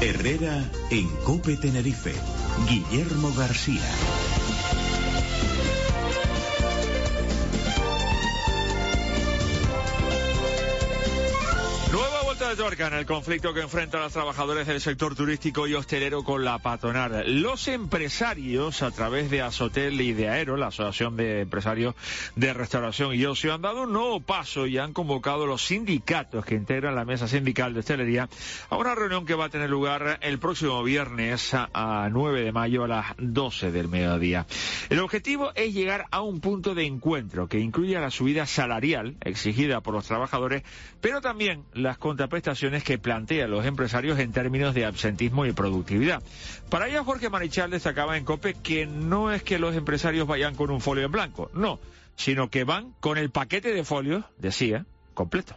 Herrera en COPE Tenerife. Guillermo García. De tuerca en el conflicto que enfrentan los trabajadores del sector turístico y hostelero con la patronal. Los empresarios, a través de Asotel y de Aero, la Asociación de Empresarios de Restauración y Ocio, han dado un nuevo paso y han convocado a los sindicatos que integran la mesa sindical de hostelería a una reunión que va a tener lugar el próximo viernes a 9 de mayo a las 12 del mediodía. El objetivo es llegar a un punto de encuentro que incluya la subida salarial exigida por los trabajadores, pero también las contraprestaciones que plantean los empresarios en términos de absentismo y productividad. Para ello, Jorge Marichal destacaba en COPE que no es que los empresarios vayan con un folio en blanco, no, sino que van con el paquete de folios, decía, completo.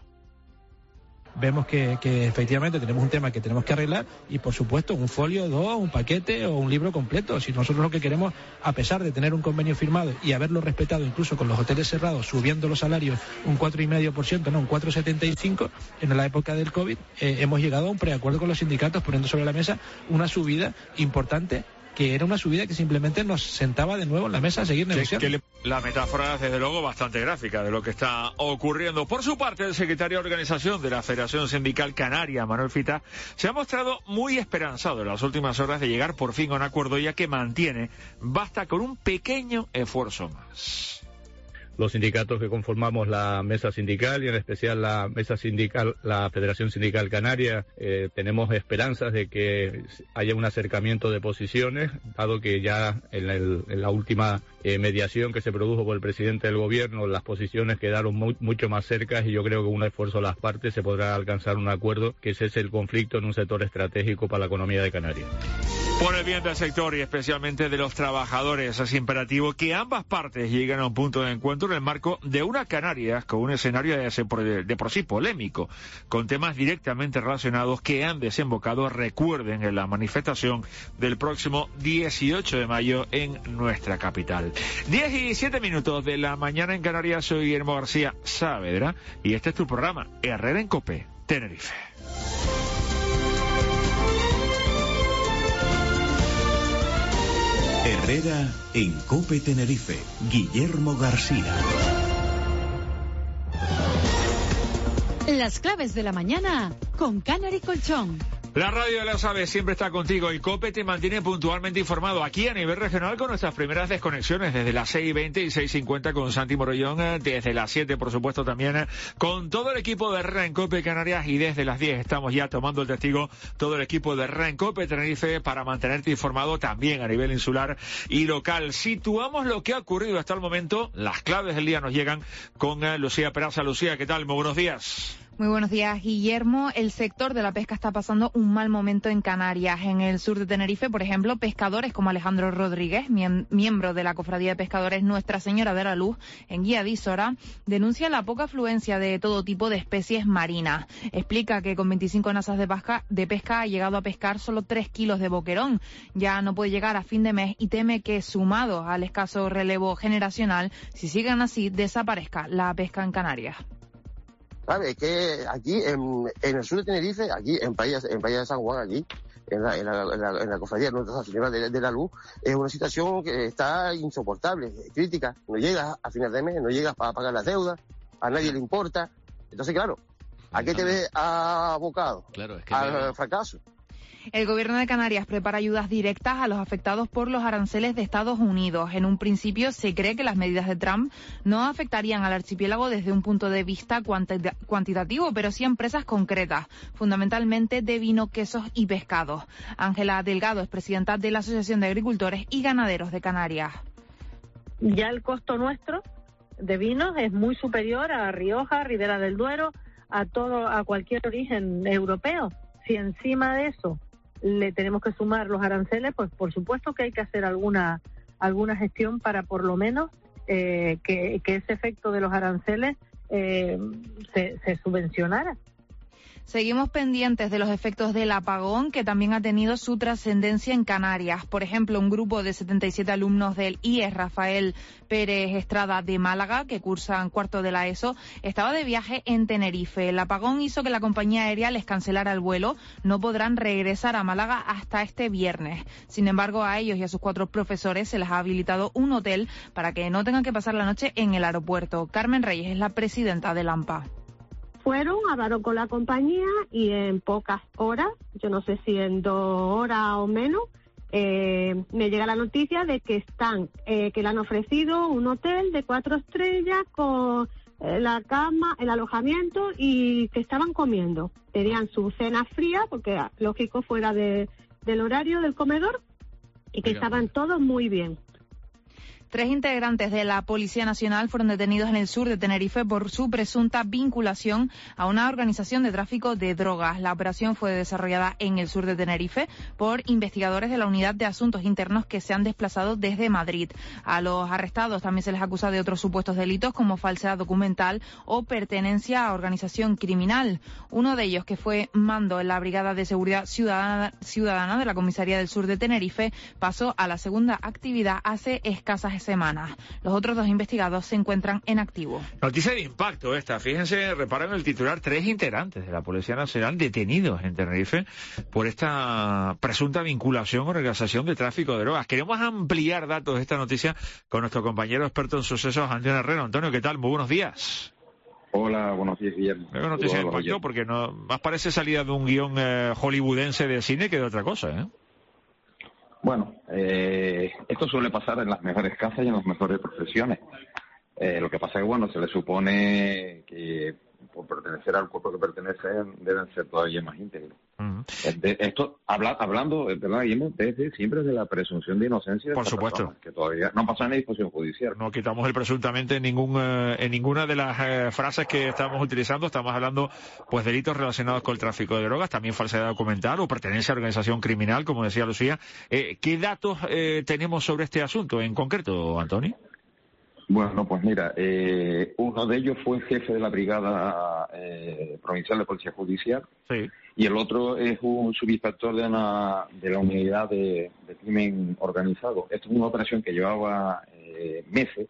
Vemos que efectivamente tenemos un tema que tenemos que arreglar y, por supuesto, un folio, dos, un paquete o un libro completo. Si nosotros lo que queremos, a pesar de tener un convenio firmado y haberlo respetado incluso con los hoteles cerrados, subiendo los salarios un 4,5%, no, un 4,75%, en la época del COVID, hemos llegado a un preacuerdo con los sindicatos poniendo sobre la mesa una subida importante, que era una subida que simplemente nos sentaba de nuevo en la mesa a seguir negociando. La metáfora es, desde luego, bastante gráfica de lo que está ocurriendo. Por su parte, el secretario de organización de la Federación Sindical Canaria, Manuel Fita, se ha mostrado muy esperanzado en las últimas horas de llegar por fin a un acuerdo, ya que mantiene, basta con un pequeño esfuerzo más. Los sindicatos que conformamos la mesa sindical y en especial la mesa sindical, la Federación Sindical Canaria, tenemos esperanzas de que haya un acercamiento de posiciones, dado que ya en la última mediación que se produjo por el presidente del gobierno, las posiciones quedaron mucho más cercas y yo creo que con un esfuerzo de las partes se podrá alcanzar un acuerdo que cese el conflicto en un sector estratégico para la economía de Canarias. Por el bien del sector y especialmente de los trabajadores, es imperativo que ambas partes lleguen a un punto de encuentro en el marco de una Canarias con un escenario de por sí polémico, con temas directamente relacionados que han desembocado, recuerden, en la manifestación del próximo 18 de mayo en nuestra capital. 17 minutos de la mañana en Canarias. Soy Guillermo García Saavedra y este es tu programa Herrera en COPE Tenerife. Herrera en COPE Tenerife. Guillermo García. Las claves de la mañana con Canary Colchón. La radio, ya sabes, siempre está contigo y COPE te mantiene puntualmente informado aquí a nivel regional con nuestras primeras desconexiones desde las 6:20 y 6:50 con Santi Morollón, desde las 7 por supuesto también con todo el equipo de Herrera en COPE Canarias y desde las 10 estamos ya tomando el testigo todo el equipo de Herrera en COPE Tenerife para mantenerte informado también a nivel insular y local. Situamos lo que ha ocurrido hasta el momento, las claves del día nos llegan con Lucía Peraza. Lucía, ¿qué tal? Muy buenos días. Muy buenos días, Guillermo. El sector de la pesca está pasando un mal momento en Canarias. En el sur de Tenerife, por ejemplo, pescadores como Alejandro Rodríguez, miembro de la Cofradía de Pescadores Nuestra Señora de la Luz, en Guía de Isora, denuncia la poca afluencia de todo tipo de especies marinas. Explica que con 25 nazas de pesca ha llegado a pescar solo 3 kilos de boquerón. Ya no puede llegar a fin de mes y teme que, sumado al escaso relevo generacional, si siguen así, desaparezca la pesca en Canarias. ¿Sabe? Es que aquí en el sur de Tenerife, aquí en Playa de San Juan, aquí, en la cofradía Nuestra Señora de la Luz, es una situación que está insoportable, crítica. No llegas a final de mes, no llegas para pagar las deudas, a nadie le importa. Entonces, claro, ¿a qué te ves abocado? Claro, es que al fracaso. El gobierno de Canarias prepara ayudas directas a los afectados por los aranceles de Estados Unidos. En un principio se cree que las medidas de Trump no afectarían al archipiélago desde un punto de vista cuantitativo, pero sí a empresas concretas, fundamentalmente de vino, quesos y pescados. Ángela Delgado es presidenta de la Asociación de Agricultores y Ganaderos de Canarias. Ya el costo nuestro de vinos es muy superior a Rioja, Ribera del Duero, a cualquier origen europeo. Si encima de eso le tenemos que sumar los aranceles, pues por supuesto que hay que hacer alguna gestión para por lo menos que ese efecto de los aranceles se subvencionara. Seguimos pendientes de los efectos del apagón, que también ha tenido su trascendencia en Canarias. Por ejemplo, un grupo de 77 alumnos del IES Rafael Pérez Estrada de Málaga, que cursan cuarto de la ESO, estaba de viaje en Tenerife. El apagón hizo que la compañía aérea les cancelara el vuelo. No podrán regresar a Málaga hasta este viernes. Sin embargo, a ellos y a sus 4 profesores se les ha habilitado un hotel para que no tengan que pasar la noche en el aeropuerto. Carmen Reyes es la presidenta del AMPA. Hablaron con la compañía y en pocas horas, yo no sé si en 2 horas o menos, me llega la noticia de que que le han ofrecido un hotel de 4 estrellas con la cama, el alojamiento, y que estaban comiendo. Tenían su cena fría, porque lógico fuera del horario del comedor, y que estaban todos muy bien. 3 integrantes de la Policía Nacional fueron detenidos en el sur de Tenerife por su presunta vinculación a una organización de tráfico de drogas. La operación fue desarrollada en el sur de Tenerife por investigadores de la Unidad de Asuntos Internos que se han desplazado desde Madrid. A los arrestados también se les acusa de otros supuestos delitos como falsedad documental o pertenencia a organización criminal. Uno de ellos, que fue mando en la Brigada de Seguridad Ciudadana de la Comisaría del Sur de Tenerife, pasó a la segunda actividad hace escasas semanas. Los otros 2 investigados se encuentran en activo. Noticia de impacto esta. Fíjense, reparan el titular, 3 integrantes de la Policía Nacional detenidos en Tenerife por esta presunta vinculación o organización de tráfico de drogas. Queremos ampliar datos de esta noticia con nuestro compañero experto en sucesos, Antonio Herrero. Antonio, ¿qué tal? Muy buenos días. Hola, buenos días, Guillermo. Veo noticia de impacto porque más parece salida de un guión hollywoodense de cine que de otra cosa, ¿eh? Bueno, esto suele pasar en las mejores casas y en las mejores profesiones. Lo que pasa es que, bueno, se le supone que por pertenecer al cuerpo que pertenecen deben ser todavía más íntegros. Esto, hablando, ¿verdad, Guillermo? Desde siempre de la presunción de inocencia. Por supuesto. Personas, que todavía no ha pasado en la discusión judicial. No quitamos el presuntamente en ninguna de las frases que estamos utilizando. Estamos hablando, pues, delitos relacionados con el tráfico de drogas, también falsedad documental o pertenencia a organización criminal, como decía Lucía. ¿Qué datos tenemos sobre este asunto en concreto, Antonio? Bueno, pues mira, uno de ellos fue jefe de la Brigada Provincial de Policía Judicial. Sí. Y el otro es un subinspector de la unidad de crimen organizado. Esto es una operación que llevaba meses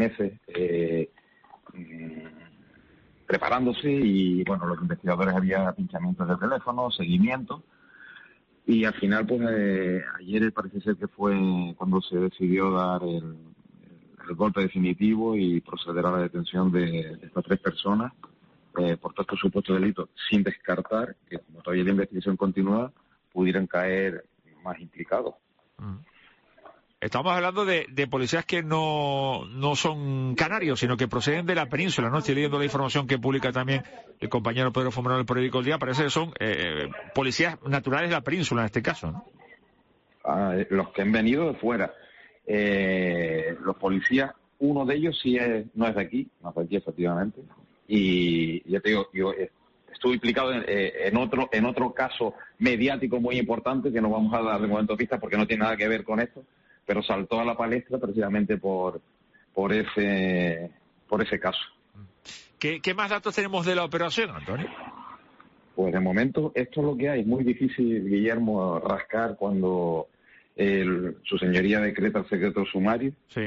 preparándose, y bueno, los investigadores había pinchamientos de teléfono, seguimiento, y al final, pues ayer parece ser que fue cuando se decidió dar el golpe definitivo y proceder a la detención de estas 3 personas por todos estos supuestos delitos, sin descartar que, como todavía la investigación continúa, pudieran caer más implicados. Estamos hablando de policías que no son canarios, sino que proceden de la península, ¿no? Estoy leyendo la información que publica también el compañero Pedro Fumerol del periódico El Día. Parece que son policías naturales de la península en este caso, ¿no? Los que han venido de fuera. Los policías, uno de ellos no es de aquí efectivamente, y ya te digo, yo estuve implicado en otro caso mediático muy importante que no vamos a dar de momento pistas porque no tiene nada que ver con esto, pero saltó a la palestra precisamente por ese caso. ¿Qué más datos tenemos de la operación, Antonio? Pues de momento esto es lo que hay. Es muy difícil, Guillermo, rascar cuando su señoría decreta el secreto sumario. Sí.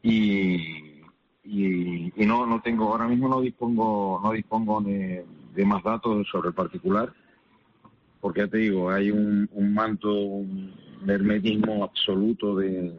Y no tengo, ahora mismo no dispongo de más datos sobre el particular, porque ya te digo, hay un manto, un hermetismo absoluto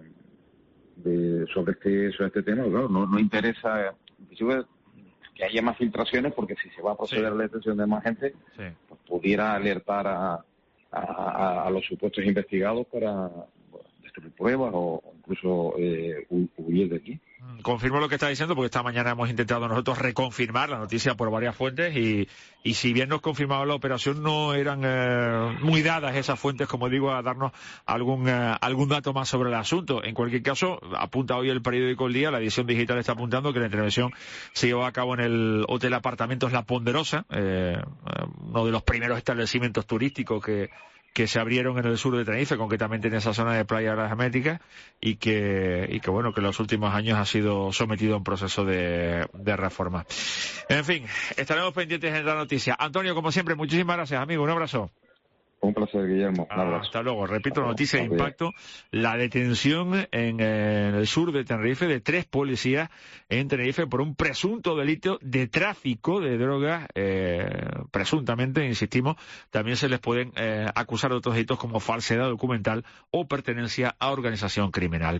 sobre este tema. Claro, no interesa que haya más filtraciones, porque si se va a proceder a la detención de más gente, pues pudiera alertar a los supuestos investigados para destruir pruebas o incluso huir de aquí. Confirmo lo que está diciendo, porque esta mañana hemos intentado nosotros reconfirmar la noticia por varias fuentes y si bien nos confirmaba la operación, no eran muy dadas esas fuentes, como digo, a darnos algún dato más sobre el asunto. En cualquier caso, apunta hoy el periódico El Día, la edición digital está apuntando que la intervención se llevó a cabo en el Hotel Apartamentos La Ponderosa, uno de los primeros establecimientos turísticos que que se abrieron en el sur de Tenerife, concretamente en esa zona de Playa de las Américas, y que bueno, que en los últimos años ha sido sometido a un proceso de reforma. En fin, estaremos pendientes de la noticia. Antonio, como siempre, muchísimas gracias, amigo. Un abrazo. Un placer, Guillermo. Un abrazo. Hasta luego. Repito, noticia de impacto: la detención en el sur de Tenerife de 3 policías en Tenerife por un presunto delito de tráfico de drogas. Presuntamente, insistimos, también se les pueden acusar de otros delitos como falsedad documental o pertenencia a organización criminal.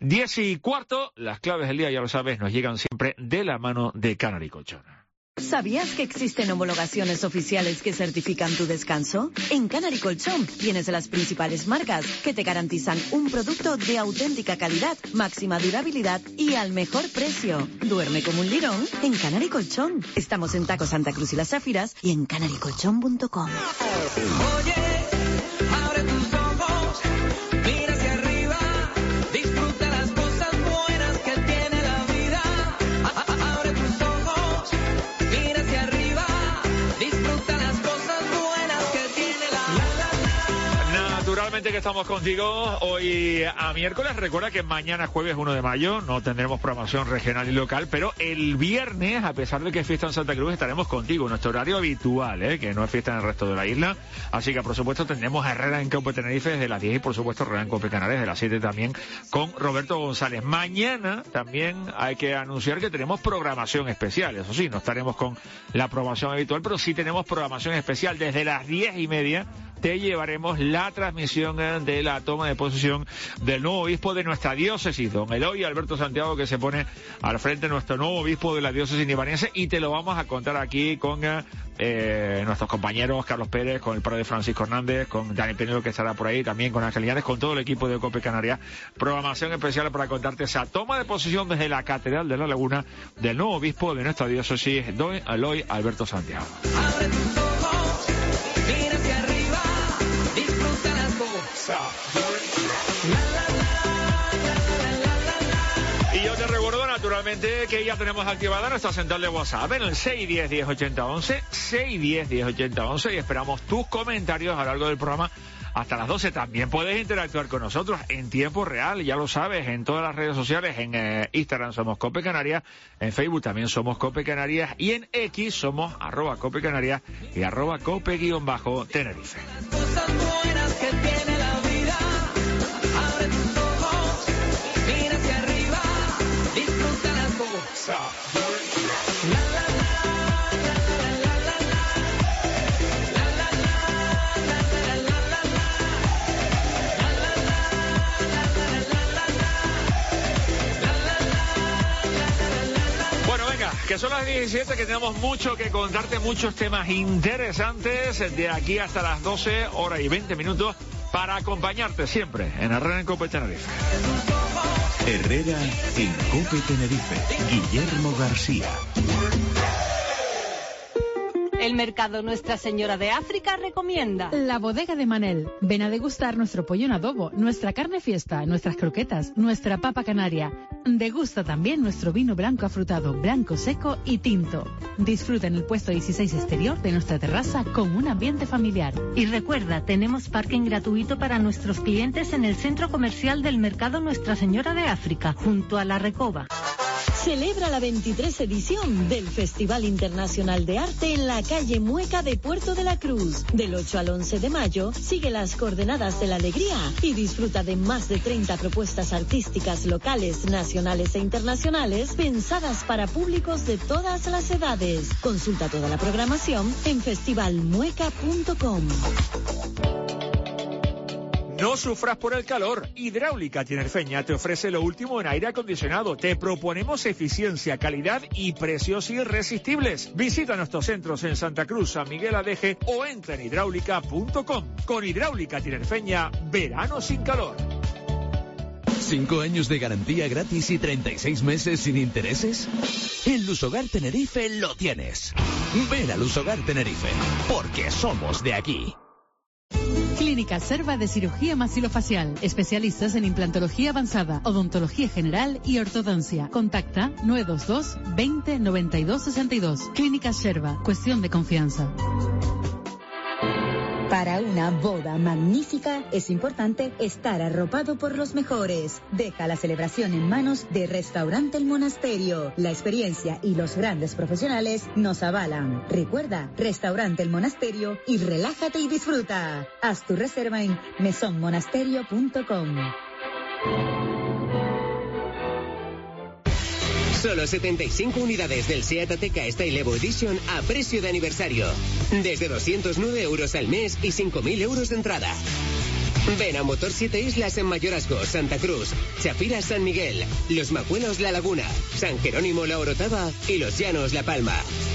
10:15, las claves del día, ya lo sabes, nos llegan siempre de la mano de Canary Colchón. ¿Sabías que existen homologaciones oficiales que certifican tu descanso? En Canary Colchón tienes las principales marcas que te garantizan un producto de auténtica calidad, máxima durabilidad y al mejor precio. Duerme como un lirón en Canary Colchón. Estamos en Taco Santa Cruz y Las Záfiras y en canarycolchón.com. Oye, abre tus ojos, mira hacia arriba, disfruta las cosas buenas que tiene la vida. Abre tus ojos, mira hacia arriba, disfruta las cosas buenas que tiene la vida. Naturalmente que estamos contigo hoy a miércoles. Recuerda que mañana jueves 1 de mayo no tendremos programación regional y local, pero el viernes, a pesar de que es fiesta en Santa Cruz, estaremos contigo en nuestro horario habitual, que no es fiesta en el resto de la isla. Así que, por supuesto, tendremos a Herrera en Cope Tenerife desde las 10 y, por supuesto, Herrera en Cope Canarias desde las 7 también con Roberto González. Mañana también hay que anunciar que tenemos programación especial. Eso sí, no estaremos con la programación habitual, pero sí tenemos programación especial. Desde las 10:30 te llevaremos la transmisión de la toma de posesión del nuevo obispo de nuestra diócesis, don Eloy Alberto Santiago, que se pone al frente de nuestro nuevo obispo de la diócesis nibarriense, y te lo vamos a contar aquí con nuestros compañeros Carlos Pérez, con el padre Francisco Hernández, con Dani Pinero, que estará por ahí, también con Ángel Llanes, con todo el equipo de Cope Canarias. Programación especial para contarte esa toma de posesión desde la Catedral de la Laguna del nuevo obispo de nuestra diócesis, don Eloy Alberto Santiago. Abre tus ojos, mira hacia arriba, disfruta las cosas. Y yo te recuerdo naturalmente que ya tenemos activada nuestra central de WhatsApp en el 610-1080-11, 610-1080-11, y esperamos tus comentarios a lo largo del programa hasta las 12. También puedes interactuar con nosotros en tiempo real, ya lo sabes, en todas las redes sociales. En Instagram somos Cope Canarias, en Facebook también somos Cope Canarias, y en X somos @Cope Canarias y @Cope_Tenerife. Cosas buenas que tiene la vida. Abre tus ojos, mira hacia arriba, disfruta las cosas. Que son las 17, que tenemos mucho que contarte, muchos temas interesantes de aquí hasta las 12 horas y 20 minutos para acompañarte siempre en Herrera en Cope Tenerife. Herrera en Cope Tenerife. Guillermo García. El mercado Nuestra Señora de África recomienda La Bodega de Manel. Ven a degustar nuestro pollo en adobo, nuestra carne fiesta, nuestras croquetas, nuestra papa canaria. Degusta también nuestro vino blanco afrutado, blanco seco y tinto. Disfruta en el puesto 16 exterior de nuestra terraza con un ambiente familiar. Y recuerda, tenemos parking gratuito para nuestros clientes en el centro comercial del mercado Nuestra Señora de África, junto a La Recoba. Celebra la 23 edición del Festival Internacional de Arte en la calle Mueca de Puerto de la Cruz. Del 8 al 11 de mayo, sigue las coordenadas de la alegría y disfruta de más de 30 propuestas artísticas locales, nacionales e internacionales pensadas para públicos de todas las edades. Consulta toda la programación en festivalmueca.com. No sufras por el calor. Hidráulica Tinerfeña te ofrece lo último en aire acondicionado. Te proponemos eficiencia, calidad y precios irresistibles. Visita nuestros centros en Santa Cruz, San Miguel Adeje o entra en hidráulica.com. Con Hidráulica Tinerfeña, verano sin calor. 5 años de garantía gratis y 36 meses sin intereses. En Lusogar Tenerife lo tienes. Ven a Lusogar Tenerife, porque somos de aquí. Clínica Serva de Cirugía Maxilofacial. Especialistas en implantología avanzada, odontología general y ortodoncia. Contacta 922 20 92 62. Clínica Serva. Cuestión de confianza. Para una boda magnífica es importante estar arropado por los mejores. Deja la celebración en manos de Restaurante El Monasterio. La experiencia y los grandes profesionales nos avalan. Recuerda, Restaurante El Monasterio y relájate y disfruta. Haz tu reserva en mesonmonasterio.com. Solo 75 unidades del SEAT Ateca Style Evo Edition a precio de aniversario. Desde 209 euros al mes y 5.000 euros de entrada. Ven a Motor 7 Islas en Mayorazgo, Santa Cruz, Chafira, San Miguel, Los Macuelos, La Laguna, San Jerónimo, La Orotava y Los Llanos, La Palma.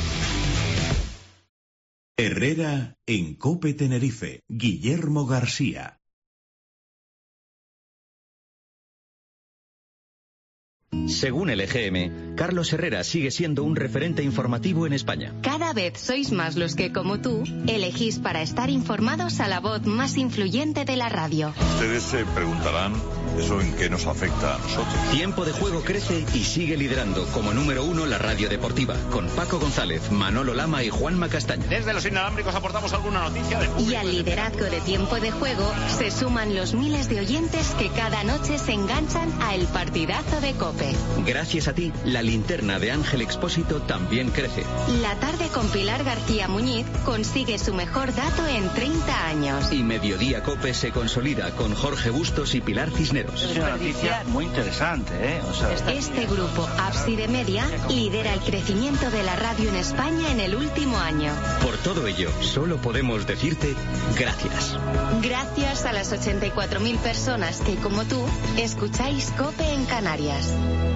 Herrera en COPE Tenerife. Guillermo García. Según el EGM, Carlos Herrera sigue siendo un referente informativo en España. Cada vez sois más los que, como tú, elegís para estar informados a la voz más influyente de la radio. Ustedes se preguntarán, ¿eso en qué nos afecta a nosotros? Tiempo de Juego crece y sigue liderando como número 1 la radio deportiva, con Paco González, Manolo Lama y Juanma Castaño. Desde los inalámbricos aportamos alguna noticia de público. Y al liderazgo de Tiempo de Juego se suman los miles de oyentes que cada noche se enganchan a El Partidazo de COPE. Gracias a ti, la linterna de Ángel Expósito también crece. La tarde con Pilar García Muñiz consigue su mejor dato en 30 años. Y Mediodía COPE se consolida con Jorge Bustos y Pilar Cisneros. Es una noticia muy interesante, ¿eh? Este grupo, Ábside Media, lidera el crecimiento de la radio en España en el último año. Por todo ello, solo podemos decirte gracias. Gracias a las 84.000 personas que, como tú, escucháis COPE en Canarias.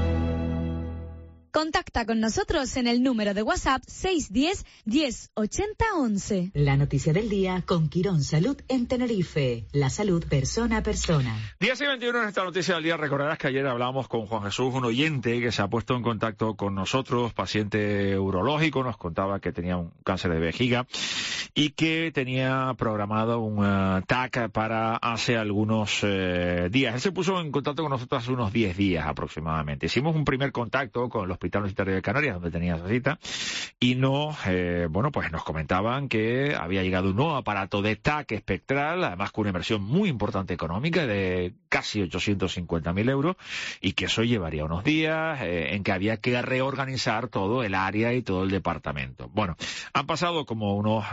Contacta con nosotros en el número de WhatsApp 610 1080 11. La noticia del día con Quirón Salud en Tenerife. La salud persona a persona. 10 y 21 en esta noticia del día. Recordarás que ayer hablábamos con Juan Jesús, un oyente que se ha puesto en contacto con nosotros, paciente urológico, nos contaba que tenía un cáncer de vejiga y que tenía programado un TAC para hace algunos días. Él se puso en contacto con nosotros hace unos 10 días aproximadamente. Hicimos un primer contacto con los Hospital Universitario de Canarias, donde tenía esa cita, y nos comentaban que había llegado un nuevo aparato de TAC espectral, además con una inversión muy importante económica de casi 850.000 euros, y que eso llevaría unos días, en que había que reorganizar todo el área y todo el departamento. Bueno, han pasado como unos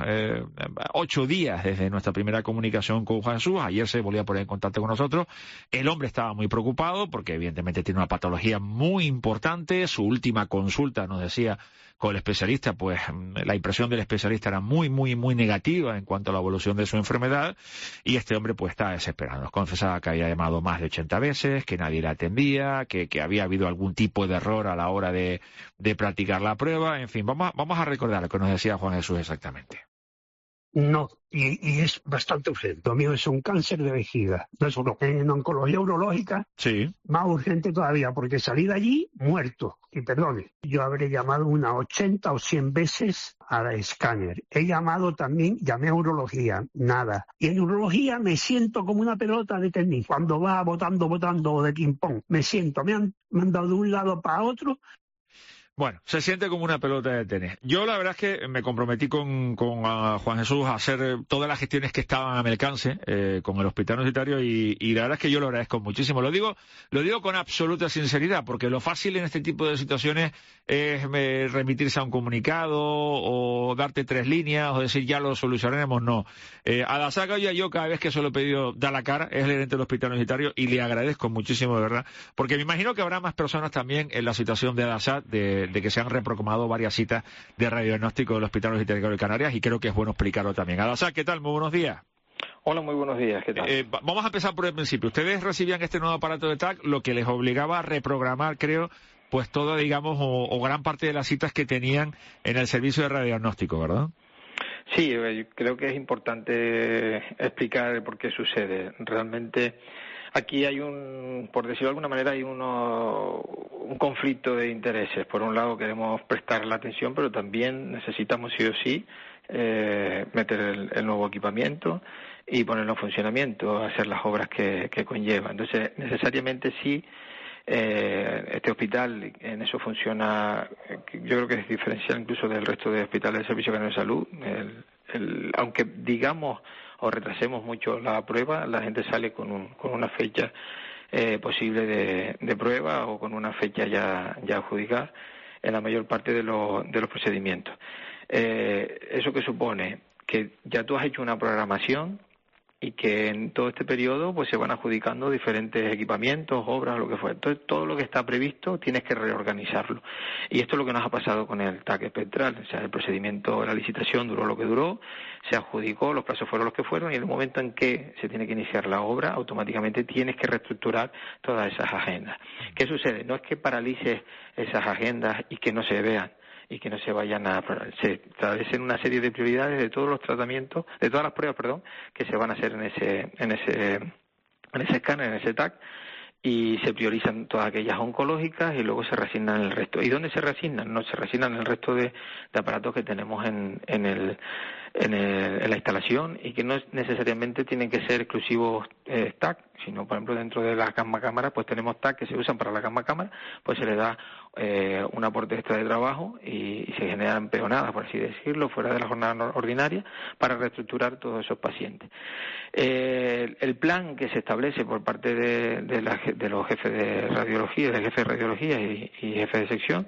8 días desde nuestra primera comunicación con Juan Jesús. Ayer se volvió a poner en contacto con nosotros. El hombre estaba muy preocupado porque evidentemente tiene una patología muy importante. Su última consulta, nos decía, con el especialista, pues la impresión del especialista era muy negativa en cuanto a la evolución de su enfermedad, y este hombre pues está desesperado. Nos confesaba que había llamado más de 80 veces, que nadie le atendía, que había habido algún tipo de error a la hora de practicar la prueba. En fin, vamos a recordar lo que nos decía Juan Jesús exactamente. No, y es bastante urgente. Lo mío es un cáncer de vejiga. Entonces, en oncología urológica, sí, más urgente todavía, porque salí de allí muerto. Y perdone, yo habré llamado unas 80 o 100 veces a la escáner. He llamado también, llamé a urología, nada. Y en urología me siento como una pelota de tenis. Cuando va botando de ping-pong, me siento, me han mandado de un lado para otro. Bueno, se siente como una pelota de tenis. Yo la verdad es que me comprometí con Juan Jesús a hacer todas las gestiones que estaban a mi alcance con el Hospital Universitario, y la verdad es que yo lo agradezco muchísimo. Lo digo con absoluta sinceridad, porque lo fácil en este tipo de situaciones es remitirse a un comunicado o darte 3 líneas o decir ya lo solucionaremos. No. A la saga yo cada vez que se lo he pedido da la cara, es el gerente del Hospital Universitario, y le agradezco muchísimo de verdad, porque me imagino que habrá más personas también en la situación de Adasat, de que se han reprogramado varias citas de radiodiagnóstico del Hospital Universitario de Canarias, y creo que es bueno explicarlo también. Adasat, ¿qué tal? Muy buenos días. Hola, muy buenos días, ¿qué tal? Vamos a empezar por el principio. Ustedes recibían este nuevo aparato de TAC, lo que les obligaba a reprogramar, creo, pues todo, digamos, o gran parte de las citas que tenían en el servicio de radiodiagnóstico, ¿verdad? Sí, creo que es importante explicar por qué sucede. Realmente aquí hay por decirlo de alguna manera, hay un conflicto de intereses. Por un lado queremos prestar la atención, pero también necesitamos sí o sí meter el nuevo equipamiento y ponerlo en funcionamiento, hacer las obras que conlleva. Entonces, necesariamente sí, este hospital en eso funciona, yo creo que es diferencial incluso del resto de hospitales del Servicio Canario de Salud, aunque digamos o retrasemos mucho la prueba, la gente sale con una fecha posible de prueba o con una fecha ya adjudicada en la mayor parte de los procedimientos. ¿Eso qué supone? Que ya tú has hecho una programación y que en todo este periodo pues se van adjudicando diferentes equipamientos, obras, lo que fuera. Entonces, todo lo que está previsto tienes que reorganizarlo. Y esto es lo que nos ha pasado con el TAC espectral. O sea, el procedimiento de la licitación duró lo que duró, se adjudicó, los plazos fueron los que fueron, y en el momento en que se tiene que iniciar la obra, automáticamente tienes que reestructurar todas esas agendas. ¿Qué sucede? No es que paralices esas agendas y que no se vean, y que no se vayan se establecen una serie de prioridades de todos los tratamientos, de todas las pruebas, que se van a hacer en ese escáner, en ese TAC, y se priorizan todas aquellas oncológicas y luego se reasignan el resto. ¿Y dónde se reasignan? No, se reasignan el resto de aparatos que tenemos en la instalación, y que no necesariamente tienen que ser exclusivos TAC, sino, por ejemplo, dentro de la gamma cámara, pues tenemos TAC que se usan para la gamma cámara, pues se le da un aporte extra de trabajo y se generan peonadas, por así decirlo, fuera de la jornada ordinaria, para reestructurar todos esos pacientes. El plan que se establece por parte de los jefes de radiología, del jefe de radiología y jefe de sección,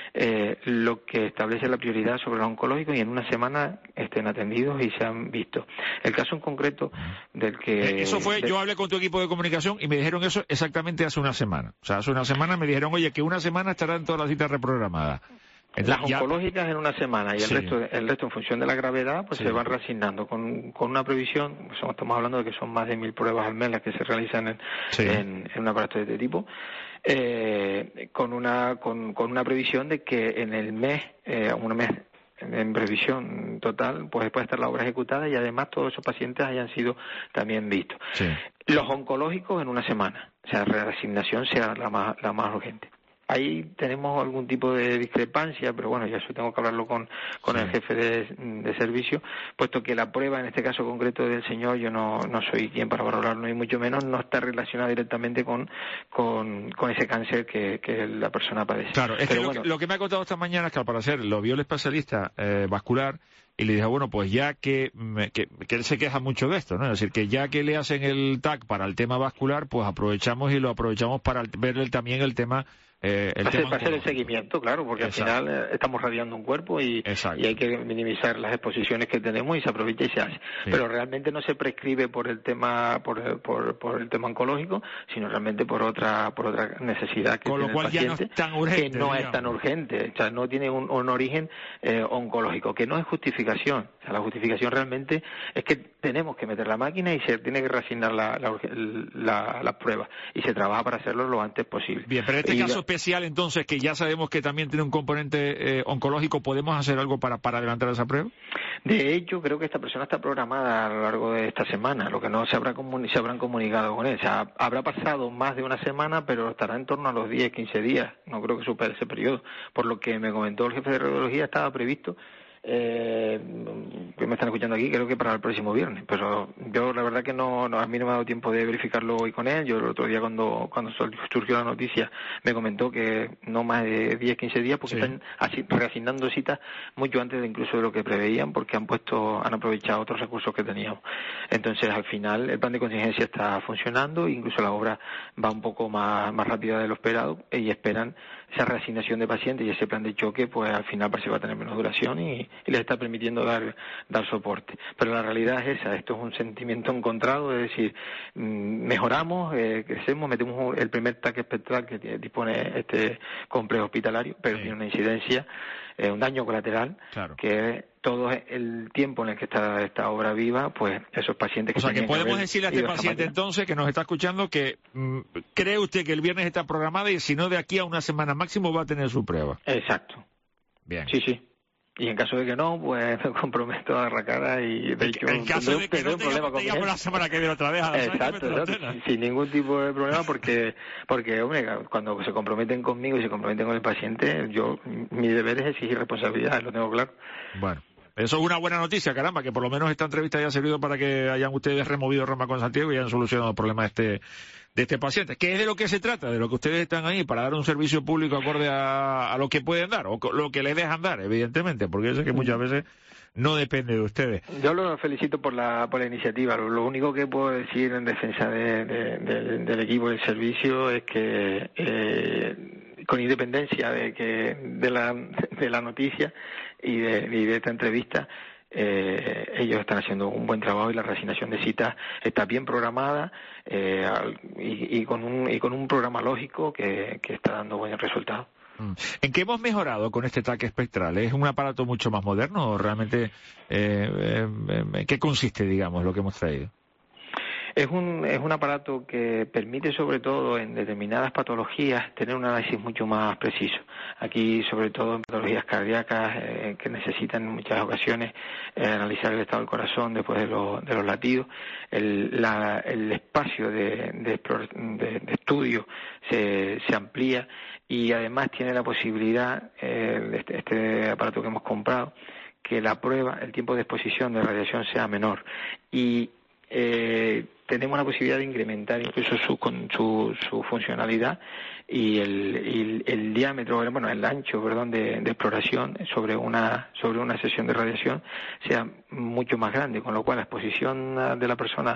lo que establece la prioridad sobre los oncológicos, y en una semana estén atendidos y se han visto. El caso en concreto del que... Eso fue, yo hablé con tu equipo de comunicación y me dijeron eso exactamente hace una semana. O sea, hace una semana me dijeron, oye, que una semana estarán todas las citas reprogramadas. Entonces, las oncológicas en una semana, y el resto en función de la gravedad, pues se van reasignando con una previsión. Estamos hablando de que son más de 1.000 pruebas al mes las que se realizan en un aparato de este tipo, con una previsión de que en el mes, un mes en previsión total, pues puede estar la obra ejecutada, y además todos esos pacientes hayan sido también vistos. Los oncológicos en una semana, o sea, la reasignación sea la más urgente. Ahí tenemos algún tipo de discrepancia, pero bueno, ya eso tengo que hablarlo con el jefe de servicio, puesto que la prueba, en este caso concreto del señor, yo no soy quien para valorarlo, y mucho menos no está relacionada directamente con ese cáncer que la persona padece. Claro, es pero que lo que me ha contado esta mañana es que al parecer lo vio el especialista vascular, y le dije, bueno, pues ya que él se queja mucho de esto, ¿no? Es decir, que ya que le hacen el TAC para el tema vascular, pues aprovechamos para ver también el tema... para hacer el seguimiento, claro, porque al final estamos radiando un cuerpo y hay que minimizar las exposiciones que tenemos, y se aprovecha y se hace. Pero realmente no se prescribe por el tema por el tema oncológico, sino realmente por otra necesidad que tiene el paciente, que no es tan urgente, o sea, no tiene un origen oncológico, que no es justificación. O sea, la justificación realmente es que tenemos que meter la máquina y se tiene que reasignar las pruebas, y se trabaja para hacerlo lo antes posible. Bien, pero en este caso especial, entonces, que ya sabemos que también tiene un componente oncológico, ¿podemos hacer algo para adelantar esa prueba? De hecho, creo que esta persona está programada a lo largo de esta semana, lo que no se habrán comunicado con él. O sea, habrá pasado más de una semana, pero estará en torno a los 10, 15 días, no creo que supere ese periodo. Por lo que me comentó el jefe de radiología, estaba previsto, que me están escuchando aquí, creo que para el próximo viernes, pero yo la verdad que no a mí no me ha dado tiempo de verificarlo hoy con él. Yo el otro día cuando surgió la noticia me comentó que no más de 10, 15 días, porque están reasignando citas mucho antes incluso de lo que preveían, porque han aprovechado otros recursos que teníamos. Entonces, al final el plan de contingencia está funcionando, incluso la obra va un poco más rápida de lo esperado, y esperan esa reasignación de pacientes y ese plan de choque, pues al final parece que va a tener menos duración y les está permitiendo dar soporte. Pero la realidad es esa, esto es un sentimiento encontrado, es decir, mejoramos, crecemos, metemos el primer TAC espectral que dispone este complejo hospitalario, pero tiene una incidencia, un daño colateral, que todo el tiempo en el que está esta obra viva, pues esos pacientes que... O sea, que podemos decirle a este paciente entonces, que nos está escuchando, que cree usted que el viernes está programada, y si no, de aquí a una semana máximo va a tener su prueba. Exacto. Bien. Sí. Y en caso de que no, pues me comprometo a la cara, y de hecho... En caso de que no tengamos la semana que viene otra vez. Exacto, sin ningún tipo de problema, porque hombre, cuando se comprometen conmigo y se comprometen con el paciente, mi deber es exigir responsabilidad, lo tengo claro. Bueno. Eso es una buena noticia, caramba, que por lo menos esta entrevista haya servido para que hayan ustedes removido Roma con Santiago y hayan solucionado el problema de este paciente. ¿Qué es de lo que se trata? De lo que ustedes están ahí para dar un servicio público acorde a lo que pueden dar, o lo que les dejan dar, evidentemente, porque yo sé que muchas veces no depende de ustedes. Yo lo felicito por la iniciativa. Lo único que puedo decir en defensa del equipo del servicio es que con independencia de la noticia y de esta entrevista, ellos están haciendo un buen trabajo y la reasignación de citas está bien programada y con un programa lógico que está dando buenos resultados. ¿En qué hemos mejorado con este TAC espectral? ¿Es un aparato mucho más moderno o realmente en qué consiste, digamos, lo que hemos traído? Es un aparato que permite, sobre todo en determinadas patologías, tener un análisis mucho más preciso. Aquí, sobre todo en patologías cardíacas que necesitan en muchas ocasiones analizar el estado del corazón después de los latidos, el espacio de estudio se amplía y además tiene la posibilidad, este aparato que hemos comprado, que la prueba, el tiempo de exposición de radiación sea menor y tenemos la posibilidad de incrementar incluso su funcionalidad y el diámetro, bueno, el ancho, perdón, de exploración sobre una sesión de radiación sea mucho más grande, con lo cual la exposición de la persona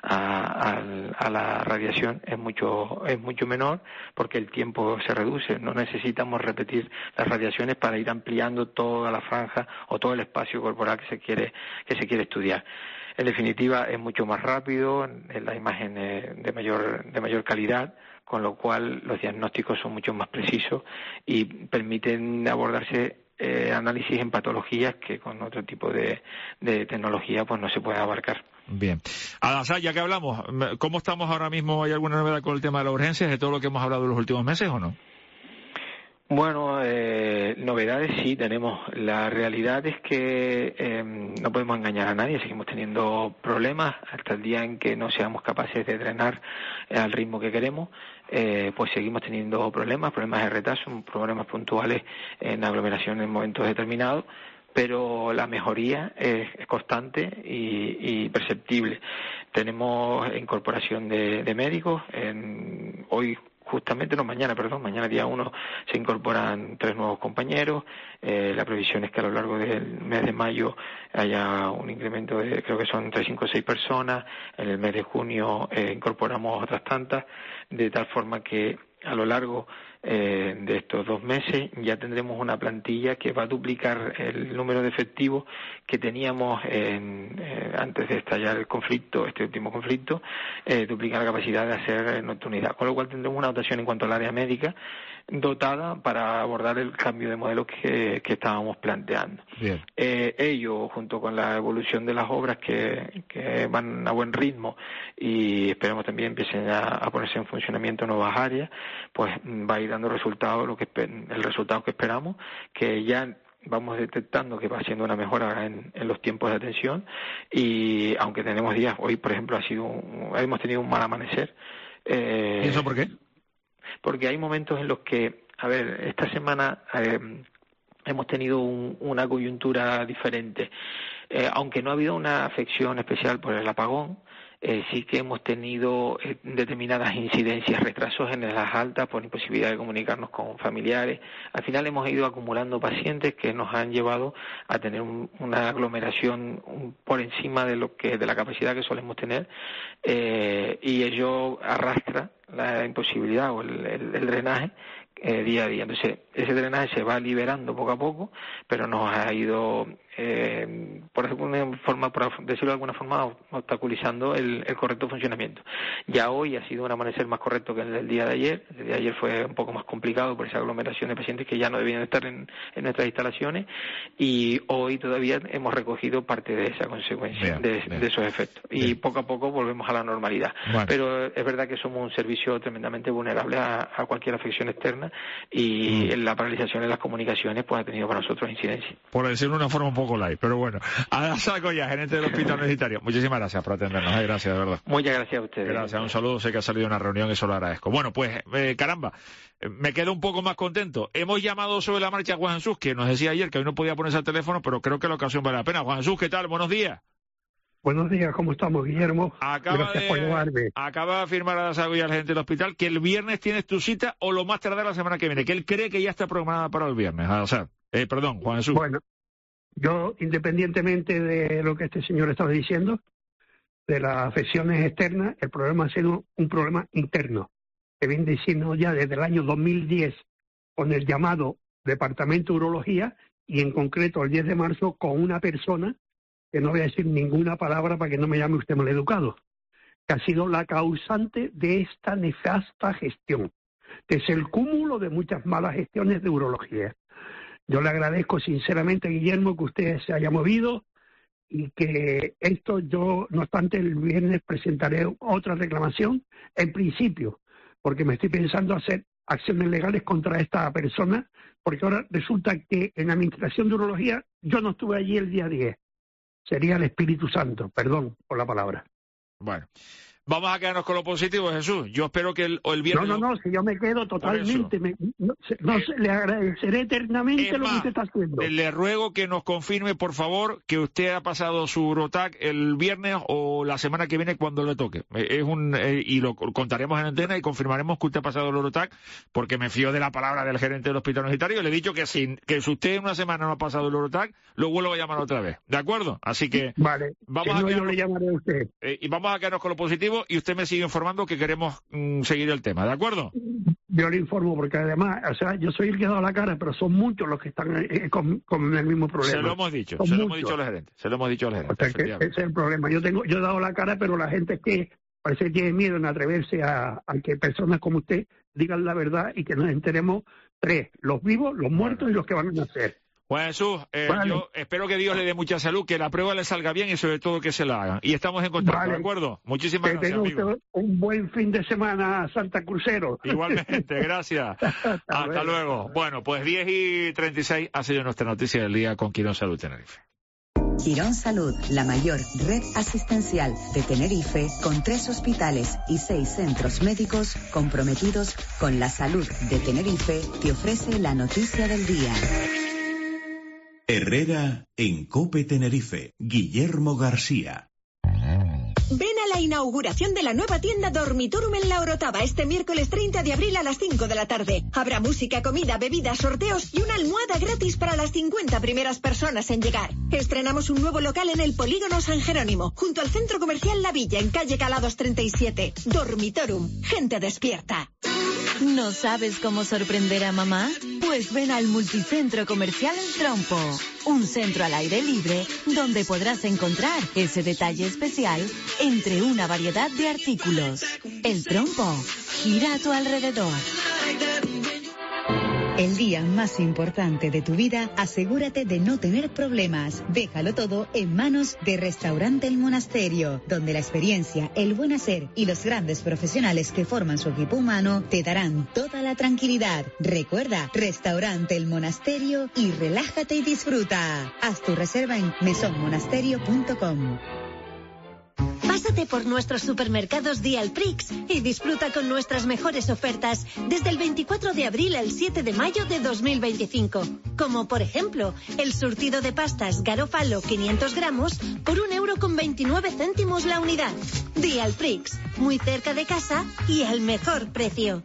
a la radiación es mucho menor porque el tiempo se reduce. No necesitamos repetir las radiaciones para ir ampliando toda la franja o todo el espacio corporal que se quiere estudiar. En definitiva, es mucho más rápido, la imagen de mayor calidad, con lo cual los diagnósticos son mucho más precisos y permiten abordarse análisis en patologías que con otro tipo de tecnología pues no se puede abarcar. Bien. Adasá, ya que hablamos, ¿cómo estamos ahora mismo? ¿Hay alguna novedad con el tema de las urgencias de todo lo que hemos hablado en los últimos meses o no? Bueno, novedades sí tenemos. La realidad es que no podemos engañar a nadie, seguimos teniendo problemas hasta el día en que no seamos capaces de drenar al ritmo que queremos, pues seguimos teniendo problemas de retraso, problemas puntuales en aglomeración en momentos determinados, pero la mejoría es constante y perceptible. Tenemos incorporación de médicos, mañana día 1 se incorporan 3 nuevos compañeros. La previsión es que a lo largo del mes de mayo haya un incremento de, creo que son entre 5 o 6 personas. En el mes de junio incorporamos otras tantas, de tal forma que a lo largo de estos 2 meses ya tendremos una plantilla que va a duplicar el número de efectivos que teníamos antes de estallar este último conflicto, duplicar la capacidad de hacer nocturnidad, con lo cual tendremos una dotación en cuanto al área médica dotada para abordar el cambio de modelo que estábamos planteando. Ello, junto con la evolución de las obras que van a buen ritmo y esperemos también empiecen a ponerse en funcionamiento nuevas áreas, pues va a ir dando resultados, el resultado que esperamos, que ya vamos detectando que va siendo una mejora en los tiempos de atención y aunque tenemos días, hoy por ejemplo hemos tenido un mal amanecer. ¿Y eso por qué? Porque hay momentos en los que, esta semana hemos tenido una coyuntura diferente. Aunque no ha habido una afección especial por el apagón, sí que hemos tenido determinadas incidencias, retrasos en las altas por imposibilidad de comunicarnos con familiares. Al final hemos ido acumulando pacientes que nos han llevado a tener una aglomeración por encima de la capacidad que solemos tener y ello arrastra la imposibilidad o el drenaje día a día. Entonces, ese drenaje se va liberando poco a poco, pero nos ha ido, por decirlo de alguna forma, obstaculizando el correcto funcionamiento. Ya hoy ha sido un amanecer más correcto que el día de ayer. El día de ayer fue un poco más complicado por esa aglomeración de pacientes que ya no debían estar en nuestras instalaciones y hoy todavía hemos recogido parte de esa consecuencia, de esos efectos. Y poco a poco volvemos a la normalidad. Bueno. Pero es verdad que somos un servicio tremendamente vulnerable a cualquier afección externa y la paralización de las comunicaciones pues ha tenido para nosotros incidencia. Por decirlo de una forma un poco light, pero bueno. Adasá Colla, gerente del Hospital Universitario. Muchísimas gracias por atendernos. Gracias, de verdad. Muchas gracias a ustedes. Gracias, un saludo. Sé que ha salido una reunión y eso lo agradezco. Bueno, pues, caramba, me quedo un poco más contento. Hemos llamado sobre la marcha a Juan Jesús, que nos decía ayer que hoy no podía ponerse al teléfono, pero creo que la ocasión vale la pena. Juan Jesús, ¿qué tal? Buenos días. Buenos días, ¿cómo estamos, Guillermo? Gracias por llamarme. Acaba de afirmar a la gerente del hospital que el viernes tienes tu cita o lo más tardar la semana que viene, que él cree que ya está programada para el viernes. Juan Jesús. Bueno, Yo, independientemente de lo que este señor estaba diciendo, de las afecciones externas, el problema ha sido un problema interno. Se viene diciendo ya desde el año 2010 con el llamado Departamento de Urología y en concreto el 10 de marzo con una persona, que no voy a decir ninguna palabra para que no me llame usted maleducado, que ha sido la causante de esta nefasta gestión, que es el cúmulo de muchas malas gestiones de urología. Yo le agradezco sinceramente, Guillermo, que usted se haya movido y que esto yo, no obstante, el viernes presentaré otra reclamación, en principio, porque me estoy pensando hacer acciones legales contra esta persona, porque ahora resulta que en la Administración de Urología yo no estuve allí el día 10. Sería el Espíritu Santo, perdón por la palabra. Bueno, vamos a quedarnos con lo positivo, Jesús. Yo espero que el viernes... No, si yo me quedo totalmente. Le agradeceré eternamente lo que usted está haciendo. Le ruego que nos confirme, por favor, que usted ha pasado su Urotac el viernes o la semana que viene cuando le toque. Y lo contaremos en antena y confirmaremos que usted ha pasado el Urotac, porque me fío de la palabra del gerente del hospital universitario. Le he dicho que si usted en una semana no ha pasado el Urotac, lo vuelvo a llamar otra vez. ¿De acuerdo? Así que... Vale, yo le llamaré a usted. Y vamos a quedarnos con lo positivo y usted me sigue informando que queremos seguir el tema, ¿de acuerdo? Yo le informo porque además, o sea, yo soy el que ha dado la cara, pero son muchos los que están con el mismo problema. Se lo hemos dicho al gerente. Ese es el problema. Yo he dado la cara, pero la gente es que parece que tiene miedo en atreverse a que personas como usted digan la verdad y que nos enteremos tres, los vivos, los muertos y los que van a nacer. Bueno, Jesús, yo espero que Dios le dé mucha salud, que la prueba le salga bien y sobre todo que se la hagan. Y estamos en contacto, ¿de acuerdo? Muchísimas gracias, amigo. Un buen fin de semana, Santa Crucero. Igualmente, gracias. Hasta luego. Bueno, pues 10:36 ha sido nuestra noticia del día con Quirón Salud Tenerife. Quirón Salud, la mayor red asistencial de Tenerife, con 3 hospitales y 6 centros médicos comprometidos con la salud de Tenerife, te ofrece la noticia del día. Herrera en COPE Tenerife. Guillermo García. Ven a la inauguración de la nueva tienda Dormitorum en La Orotava este miércoles 30 de abril a las 5 de la tarde. Habrá música, comida, bebidas, sorteos y una almohada gratis para las 50 primeras personas en llegar. Estrenamos un nuevo local en el Polígono San Jerónimo, junto al Centro Comercial La Villa, en calle Calados 37. Dormitorum, gente despierta. ¿No sabes cómo sorprender a mamá? Pues ven al Multicentro Comercial El Trompo, un centro al aire libre donde podrás encontrar ese detalle especial entre una variedad de artículos. El Trompo, gira a tu alrededor. El día más importante de tu vida, asegúrate de no tener problemas. Déjalo todo en manos de Restaurante El Monasterio, donde la experiencia, el buen hacer y los grandes profesionales que forman su equipo humano te darán toda la tranquilidad. Recuerda, Restaurante El Monasterio y relájate y disfruta. Haz tu reserva en mesonmonasterio.com. Pásate por nuestros supermercados Dialprix y disfruta con nuestras mejores ofertas desde el 24 de abril al 7 de mayo de 2025. Como por ejemplo, el surtido de pastas Garofalo 500 gramos por 1,29 € la unidad. Dialprix, muy cerca de casa y al mejor precio.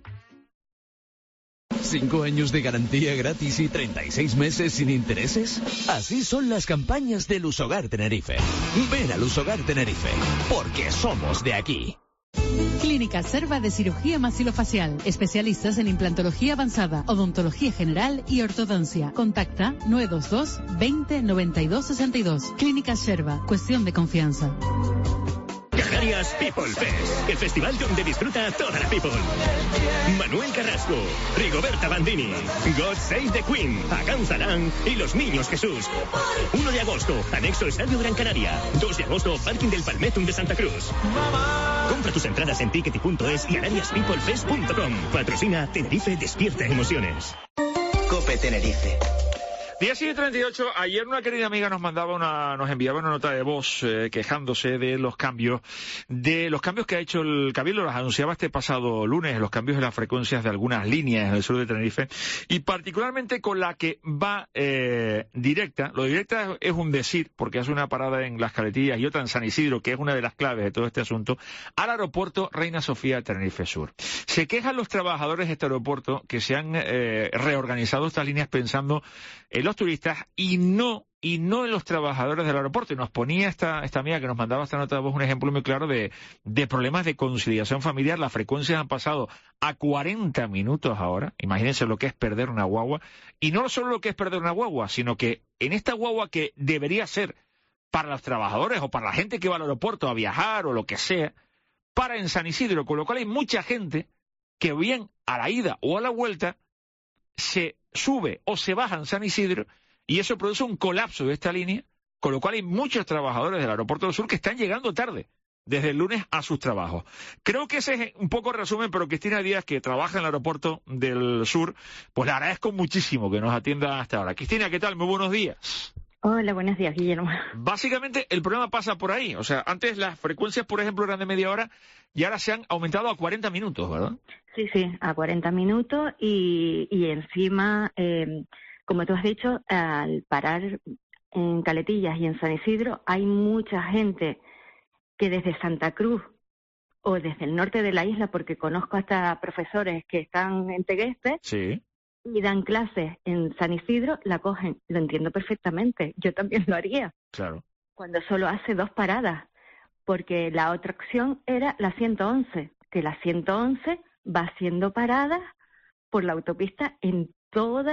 5 años de garantía gratis y 36 meses sin intereses. Así son las campañas de Lusogar Tenerife. Ven a Lusogar Tenerife, porque somos de aquí. Clínica Serva de Cirugía Maxilofacial. Especialistas en implantología avanzada, odontología general y ortodoncia. Contacta 922 20 92 62. Clínica Serva. Cuestión de confianza. Canarias People Fest, el festival donde disfruta toda la people. Manuel Carrasco, Rigoberta Bandini, God Save the Queen, Aganzarán y Los Niños Jesús. 1 de agosto, anexo Estadio Gran Canaria. 2 de agosto, Parking del Palmetum de Santa Cruz. Compra tus entradas en tickety.es y canariaspeoplefest.com. Patrocina Tenerife Despierta Emociones. COPE Tenerife. 10:38, ayer una querida amiga nos enviaba una nota de voz quejándose de los cambios que ha hecho el Cabildo. Los anunciaba este pasado lunes, los cambios en las frecuencias de algunas líneas en el sur de Tenerife, y particularmente con la que va directa. Lo directa es un decir, porque hace una parada en Las Caletillas y otra en San Isidro, que es una de las claves de todo este asunto, al aeropuerto Reina Sofía de Tenerife Sur. Se quejan los trabajadores de este aeropuerto que se han reorganizado estas líneas pensando en los turistas y no y no en los trabajadores del aeropuerto. Y nos ponía esta amiga que nos mandaba esta nota de voz un ejemplo muy claro de problemas de conciliación familiar. Las frecuencias han pasado a 40 minutos ahora. Imagínense lo que es perder una guagua. Y no solo lo que es perder una guagua, sino que en esta guagua que debería ser para los trabajadores o para la gente que va al aeropuerto a viajar o lo que sea, para en San Isidro, con lo cual hay mucha gente que bien a la ida o a la vuelta se sube o se baja en San Isidro y eso produce un colapso de esta línea, con lo cual hay muchos trabajadores del Aeropuerto del Sur que están llegando tarde desde el lunes a sus trabajos. Creo que ese es un poco el resumen, pero Cristina Díaz, que trabaja en el Aeropuerto del Sur, pues le agradezco muchísimo que nos atienda hasta ahora. Cristina, ¿qué tal? Muy buenos días. Hola, buenos días, Guillermo. Básicamente el problema pasa por ahí. O sea, antes las frecuencias, por ejemplo, eran de media hora y ahora se han aumentado a 40 minutos, ¿verdad? Sí, a 40 minutos y encima, como tú has dicho, al parar en Caletillas y en San Isidro hay mucha gente que desde Santa Cruz o desde el norte de la isla, porque conozco hasta profesores que están en Tegueste, sí, y dan clases en San Isidro, la cogen. Lo entiendo perfectamente. Yo también lo haría. Claro. Cuando solo hace 2 paradas. Porque la otra opción era la 111, que la 111 va haciendo paradas por la autopista en todos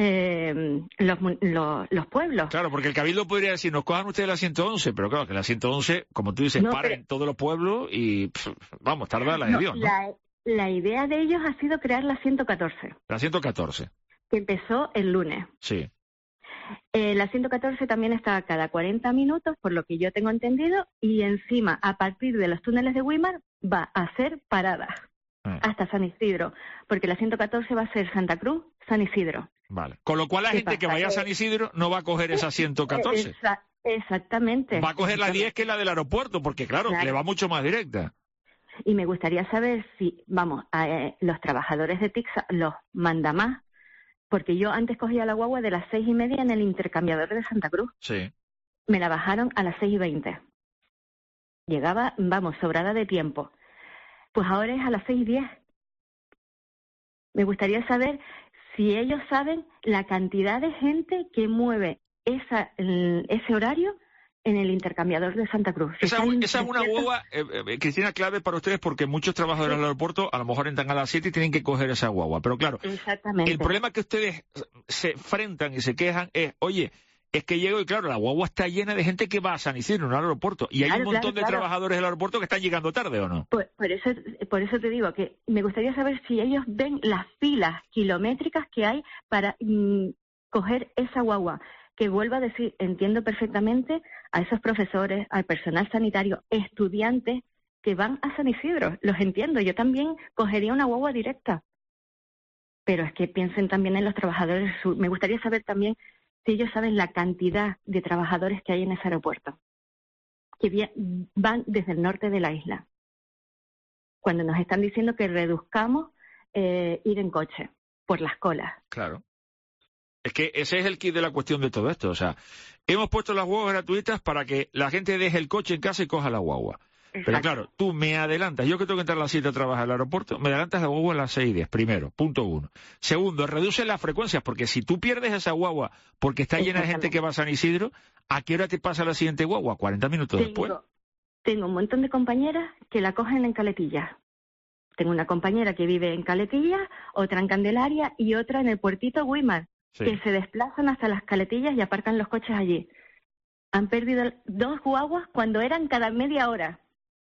los pueblos. Claro, porque el Cabildo podría decir, nos cojan ustedes la 111, pero claro, que la 111, como tú dices, para en todos los pueblos y, vamos, tarda la de Dios, ¿no? La idea de ellos ha sido crear la 114. La 114. Que empezó el lunes. Sí. La 114 también está cada 40 minutos, por lo que yo tengo entendido, y encima, a partir de los túneles de Weimar, va a hacer paradas hasta San Isidro, porque la 114 va a ser Santa Cruz, San Isidro. Vale. Con lo cual la gente que vaya a San Isidro no va a coger esa 114. Exactamente. Va a coger la 10, que es la del aeropuerto, porque claro, le va mucho más directa. Y me gustaría saber si, los trabajadores de TICSA los manda más, porque yo antes cogía la guagua de las 6:30 en el intercambiador de Santa Cruz. Sí. Me la bajaron a las 6:20. Llegaba, sobrada de tiempo. Pues ahora es a las 6:10. Me gustaría saber si ellos saben la cantidad de gente que mueve ese horario en el intercambiador de Santa Cruz. Esa es una guagua, Cristina, clave para ustedes, porque muchos trabajadores del aeropuerto a lo mejor entran a las 7 y tienen que coger esa guagua. Pero claro, el problema que ustedes se enfrentan y se quejan es, oye, es que llego y claro, la guagua está llena de gente que va a San Isidro, no al aeropuerto. Y hay un montón de trabajadores del aeropuerto que están llegando tarde, ¿o no? Por eso te digo que me gustaría saber si ellos ven las filas kilométricas que hay para coger esa guagua. Que vuelvo a decir, entiendo perfectamente a esos profesores, al personal sanitario, estudiantes que van a San Isidro. Los entiendo, yo también cogería una guagua directa. Pero es que piensen también en los trabajadores del sur. Me gustaría saber también si ellos saben la cantidad de trabajadores que hay en ese aeropuerto, que van desde el norte de la isla. Cuando nos están diciendo que reduzcamos ir en coche por las colas. Claro. Es que ese es el kit de la cuestión de todo esto. O sea, hemos puesto las guaguas gratuitas para que la gente deje el coche en casa y coja la guagua. Exacto. Pero claro, tú me adelantas. Yo que tengo que entrar a las 7 a trabajar al aeropuerto, me adelantas la guagua a las 6:10, primero, punto 1. Segundo, reduce las frecuencias, porque si tú pierdes esa guagua porque está llena de gente que va a San Isidro, ¿a qué hora te pasa la siguiente guagua? 40 minutos después. Tengo un montón de compañeras que la cogen en Caletillas. Tengo una compañera que vive en Caletillas, otra en Candelaria y otra en el puertito Weimar. Sí. Que se desplazan hasta las Caletillas y aparcan los coches allí. Han perdido 2 guaguas cuando eran cada media hora.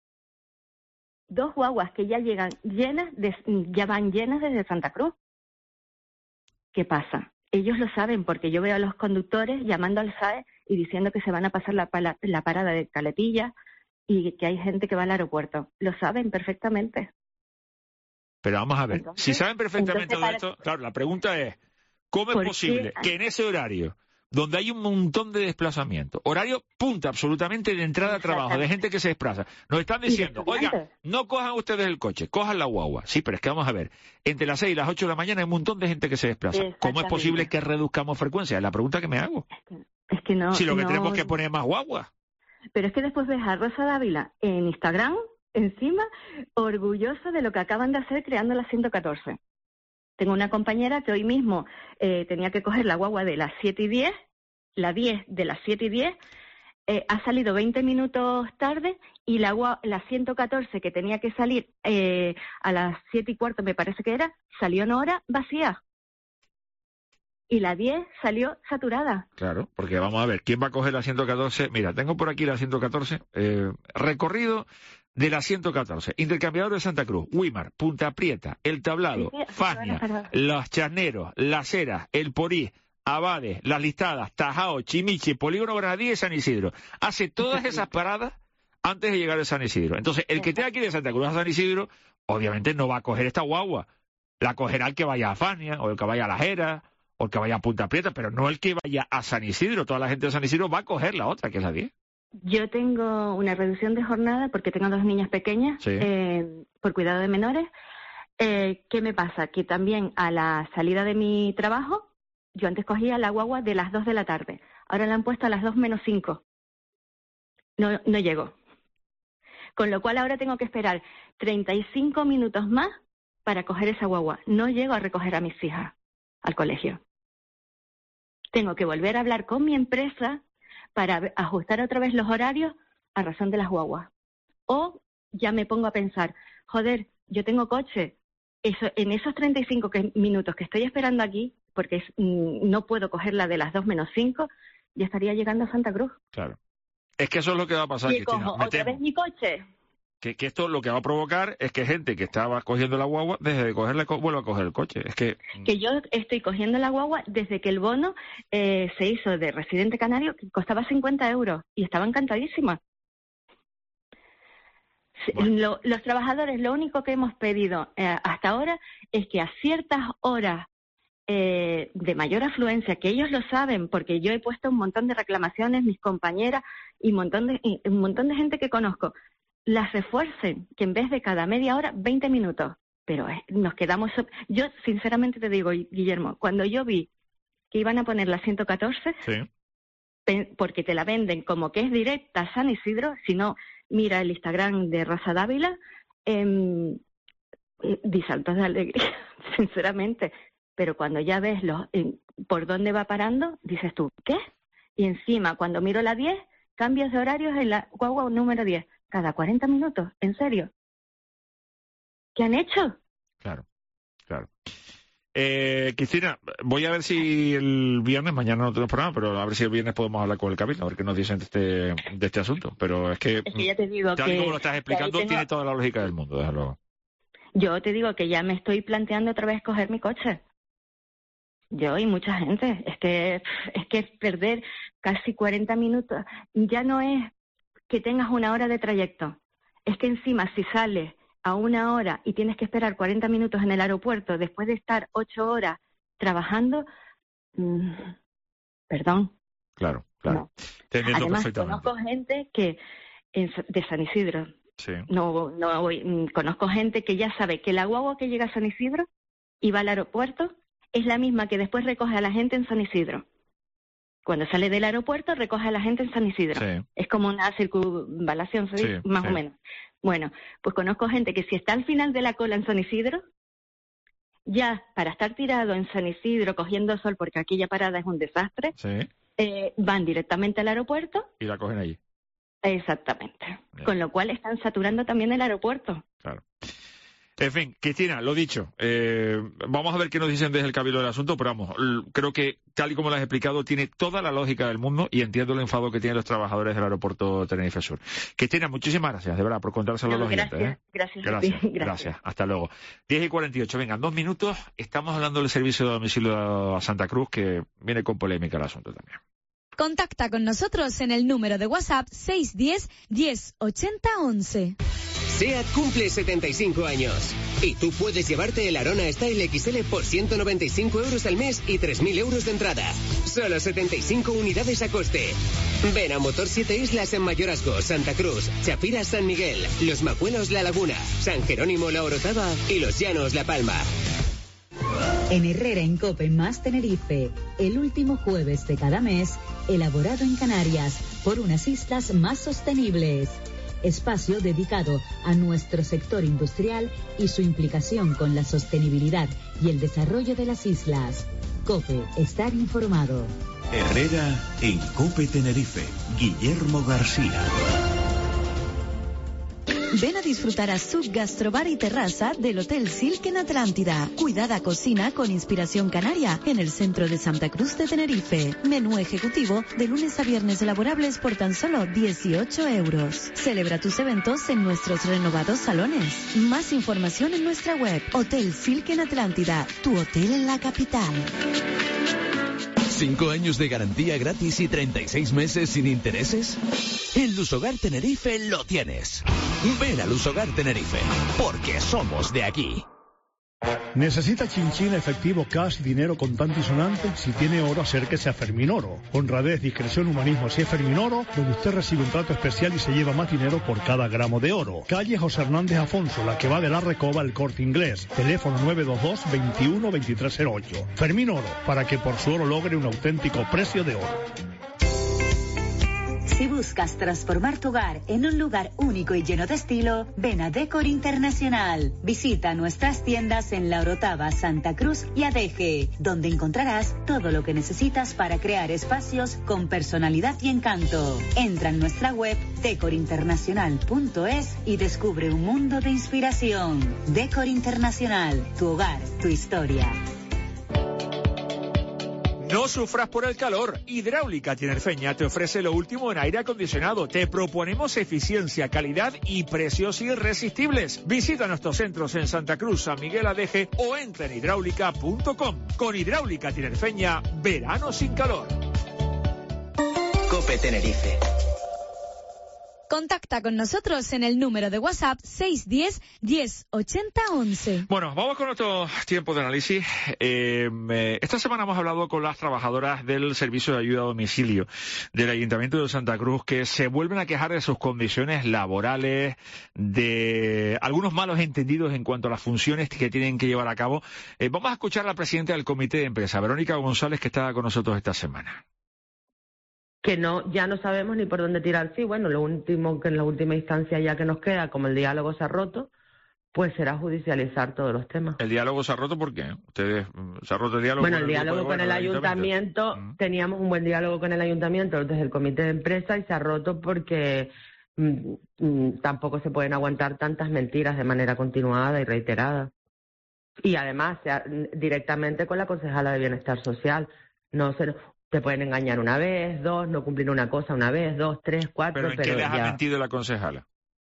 2 guaguas que ya llegan ya van llenas desde Santa Cruz. ¿Qué pasa? Ellos lo saben porque yo veo a los conductores llamando al SAE y diciendo que se van a pasar la parada de Caletillas y que hay gente que va al aeropuerto. Lo saben perfectamente. Pero vamos a ver, si saben perfectamente todo esto, claro, la pregunta es, ¿cómo es posible que en ese horario, donde hay un montón de desplazamiento, horario punta absolutamente de entrada a trabajo, de gente que se desplaza, nos están diciendo, oiga, no cojan ustedes el coche, cojan la guagua? Sí, pero es que vamos a ver, entre las 6 y las 8 de la mañana hay un montón de gente que se desplaza. ¿Cómo es posible que reduzcamos frecuencia? Es la pregunta que me hago. Es que no. Si lo que tenemos que poner es más guagua. Pero es que después ves a Rosa Dávila en Instagram, encima, orgullosa de lo que acaban de hacer creando la 114. Tengo una compañera que hoy mismo tenía que coger la guagua de las 7:10 la 10 de las 7 y 10, ha salido 20 minutos tarde y la 114 que tenía que salir a las 7 y cuarto, me parece que era, salió en hora vacía. Y la 10 salió saturada. Claro, porque vamos a ver, ¿quién va a coger la 114? Mira, tengo por aquí la 114, recorrido de la 114, Intercambiador de Santa Cruz, Güímar, Punta Prieta, El Tablado, Fagnia, Los Charneros, Las Heras, El Porí, Abades, Las Listadas, Tajao, Chimichi, Polígono Granadí y San Isidro. Hace todas esas paradas antes de llegar a San Isidro. Entonces, el que tenga aquí de Santa Cruz a San Isidro, obviamente no va a coger esta guagua. La cogerá el que vaya a Fagnia, o el que vaya a Las Heras, o el que vaya a Punta Prieta, pero no el que vaya a San Isidro. Toda la gente de San Isidro va a coger la otra, que es la 10. Yo tengo una reducción de jornada porque tengo 2 niñas pequeñas, sí, por cuidado de menores. ¿Qué me pasa? Que también a la salida de mi trabajo, yo antes cogía la guagua de las 2 de la tarde. Ahora la han puesto a las 2 menos 5. No llego. Con lo cual ahora tengo que esperar 35 minutos más para coger esa guagua. No llego a recoger a mis hijas al colegio. Tengo que volver a hablar con mi empresa para ajustar otra vez los horarios a razón de las guaguas. O ya me pongo a pensar, joder, yo tengo coche. En esos 35 minutos que estoy esperando aquí, porque no puedo cogerla de las 2 menos 5, ya estaría llegando a Santa Cruz. Claro. Es que eso es lo que va a pasar, y Cristina. cojo otra vez mi coche. Que esto lo que va a provocar es que gente que estaba cogiendo la guagua, desde de cogerla, vuelva a coger el coche. Es que yo estoy cogiendo la guagua desde que el bono se hizo de residente canario, que costaba 50 euros, y estaba encantadísima. Bueno. Los trabajadores, lo único que hemos pedido hasta ahora es que a ciertas horas de mayor afluencia, que ellos lo saben, porque yo he puesto un montón de reclamaciones, mis compañeras y un montón de gente que conozco, las refuercen, que en vez de cada media hora, 20 minutos. Pero nos quedamos... Yo, sinceramente te digo, Guillermo, cuando yo vi que iban a poner la 114, sí, porque te la venden como que es directa a San Isidro, si no, mira el Instagram de Rosa Dávila, di saltos de alegría, sinceramente. Pero cuando ya ves por dónde va parando, dices tú, ¿qué? Y encima, cuando miro la 10, cambios de horarios en la guagua número 10. Cada 40 minutos, ¿en serio? ¿Qué han hecho? Claro. Cristina, voy a ver si el viernes, mañana no tenemos programa, pero a ver si el viernes podemos hablar con el Cabildo, a ver qué nos dicen de este asunto. Pero es que ya te digo tal y como lo estás explicando, tiene toda la lógica del mundo, desde luego. Yo te digo que ya me estoy planteando otra vez coger mi coche. Yo y mucha gente. Es que perder casi 40 minutos ya no es que tengas una hora de trayecto. Es que encima si sales a 1 hora y tienes que esperar 40 minutos en el aeropuerto después de estar 8 horas trabajando, perdón. Claro. No. Además, conozco gente que de San Isidro. Sí. Conozco gente que ya sabe que la guagua que llega a San Isidro y va al aeropuerto es la misma que después recoge a la gente en San Isidro. Cuando sale del aeropuerto, recoge a la gente en San Isidro. Sí. Es como una circunvalación, más o menos. Bueno, pues conozco gente que si está al final de la cola en San Isidro, ya para estar tirado en San Isidro cogiendo sol, porque aquella parada es un desastre, van directamente al aeropuerto. Y la cogen allí. Exactamente. Bien. Con lo cual están saturando también el aeropuerto. Claro. En fin, Cristina, lo dicho, vamos a ver qué nos dicen desde el Cabildo del asunto, pero vamos, creo que tal y como lo has explicado tiene toda la lógica del mundo y entiendo el enfado que tienen los trabajadores del aeropuerto Tenerife Sur. Cristina, muchísimas gracias, de verdad, por contárselo a los oyentes. Gracias. Hasta luego. 10:48, venga, 2 minutos, estamos hablando del servicio de domicilio a Santa Cruz, que viene con polémica el asunto también. Contacta con nosotros en el número de WhatsApp 610 1080 11. SEAT cumple 75 años y tú puedes llevarte el Arona Style XL por 195 euros al mes y 3.000 euros de entrada. Solo 75 unidades a coste. Ven a Motor 7 Islas en Mayorazgo, Santa Cruz, Chapira, San Miguel, Los Macuelos, La Laguna, San Jerónimo, La Orotava y Los Llanos, La Palma. En Herrera en Cope más Tenerife, el último jueves de cada mes, elaborado en Canarias por unas islas más sostenibles. Espacio dedicado a nuestro sector industrial y su implicación con la sostenibilidad y el desarrollo de las islas. COPE, estar informado. Herrera en COPE Tenerife. Guillermo García. Ven a disfrutar a Sub Gastrobar y Terraza del Hotel Silk en Atlántida. Cuidada cocina con inspiración canaria en el centro de Santa Cruz de Tenerife. Menú ejecutivo de lunes a viernes elaborables por tan solo 18 euros. Celebra tus eventos en nuestros renovados salones. Más información en nuestra web. Hotel Silk en Atlántida, tu hotel en la capital. 5 años de garantía gratis y 36 meses sin intereses. En Lusogar Tenerife lo tienes. Ven a Lusogar Tenerife, porque somos de aquí. ¿Necesita chinchín efectivo, cash, dinero contante y sonante? Si tiene oro, acérquese a Fermín Oro. Honradez, discreción, humanismo. Si es Fermín Oro, donde usted recibe un trato especial y se lleva más dinero por cada gramo de oro. Calle José Hernández Afonso, la que va de la Recoba al Corte Inglés. Teléfono 922 21 2308. Fermín Oro, para que por su oro logre un auténtico precio de oro. Si buscas transformar tu hogar en un lugar único y lleno de estilo, ven a Decor Internacional. Visita nuestras tiendas en La Orotava, Santa Cruz y Adeje, donde encontrarás todo lo que necesitas para crear espacios con personalidad y encanto. Entra en nuestra web decorinternacional.es y descubre un mundo de inspiración. Decor Internacional, tu hogar, tu historia. No sufras por el calor. Hidráulica Tinerfeña te ofrece lo último en aire acondicionado. Te proponemos eficiencia, calidad y precios irresistibles. Visita nuestros centros en Santa Cruz, San Miguel Adeje o entra en hidráulica.com. Con Hidráulica Tinerfeña, verano sin calor. COPE Tenerife. Contacta con nosotros en el número de WhatsApp 610 10 80 11. Bueno, vamos con otro tiempo de análisis. Esta semana hemos hablado con las trabajadoras del Servicio de Ayuda a Domicilio del Ayuntamiento de Santa Cruz, que se vuelven a quejar de sus condiciones laborales, de algunos malos entendidos en cuanto a las funciones que tienen que llevar a cabo. Vamos a escuchar a la presidenta del Comité de Empresa, Verónica González, que está con nosotros esta semana. Que ya no sabemos ni por dónde tirar. Sí, bueno, lo último que en la última instancia ya que nos queda, como el diálogo se ha roto, pues será judicializar todos los temas. ¿El diálogo se ha roto por qué? ¿Ustedes se ha roto el diálogo? Bueno, el diálogo con el ayuntamiento, teníamos un buen diálogo con el ayuntamiento desde el comité de empresa y se ha roto porque tampoco se pueden aguantar tantas mentiras de manera continuada y reiterada. Y además, directamente con la concejala de Bienestar Social. Te pueden engañar una vez, dos, no cumplir una cosa una vez, dos, tres, cuatro. ¿Pero en qué les ha mentido la concejala?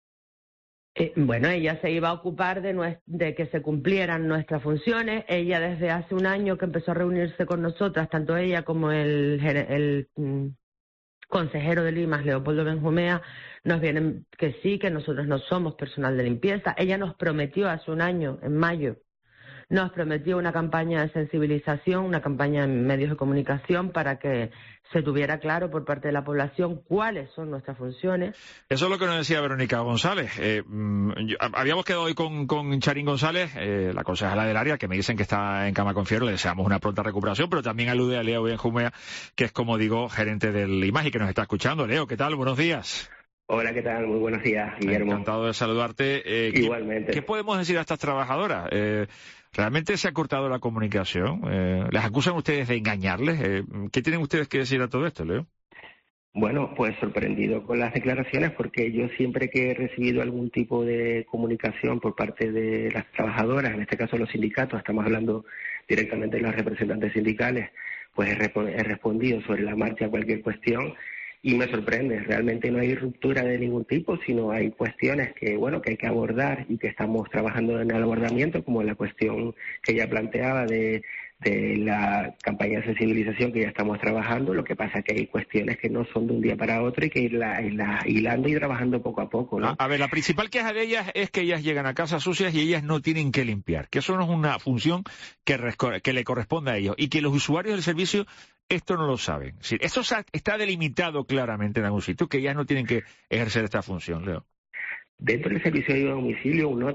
Bueno, ella se iba a ocupar de que se cumplieran nuestras funciones. Ella desde hace un año que empezó a reunirse con nosotras, tanto ella como el consejero de Limas, Leopoldo Benjumea, nos vienen que sí, que nosotros no somos personal de limpieza. Ella nos prometió hace un año, en mayo, nos prometió una campaña de sensibilización, una campaña en medios de comunicación para que se tuviera claro por parte de la población cuáles son nuestras funciones. Eso es lo que nos decía Verónica González. Habíamos quedado hoy con Charín González, la concejala del área, que me dicen que está en cama con fiebre, le deseamos una pronta recuperación, pero también alude a Leo Benjumea, que es, como digo, gerente del IMAGI, que nos está escuchando. Leo, ¿qué tal? Buenos días. Hola, ¿qué tal? Muy buenos días, Guillermo. Encantado de saludarte. Igualmente. ¿Qué podemos decir a estas trabajadoras? ¿Realmente se ha cortado la comunicación? ¿Les acusan ustedes de engañarles? ¿Qué tienen ustedes que decir a todo esto, Leo? Bueno, pues sorprendido con las declaraciones, porque yo siempre que he recibido algún tipo de comunicación por parte de las trabajadoras, en este caso los sindicatos, estamos hablando directamente de los representantes sindicales, pues he respondido sobre la marcha a cualquier cuestión. Y me sorprende, realmente no hay ruptura de ningún tipo, sino hay cuestiones que hay que abordar y que estamos trabajando en el abordamiento, como la cuestión que ella planteaba de la campaña de sensibilización que ya estamos trabajando. Lo que pasa es que hay cuestiones que no son de un día para otro y que irla hilando y trabajando poco a poco, ¿no? A ver, la principal queja de ellas es que ellas llegan a casa sucias y ellas no tienen que limpiar, que eso no es una función que le corresponde a ellos y que los usuarios del servicio esto no lo saben. Sí, esto está delimitado claramente en algún sitio, que ellas no tienen que ejercer esta función, Leo. Dentro del servicio de ayuda a domicilio, una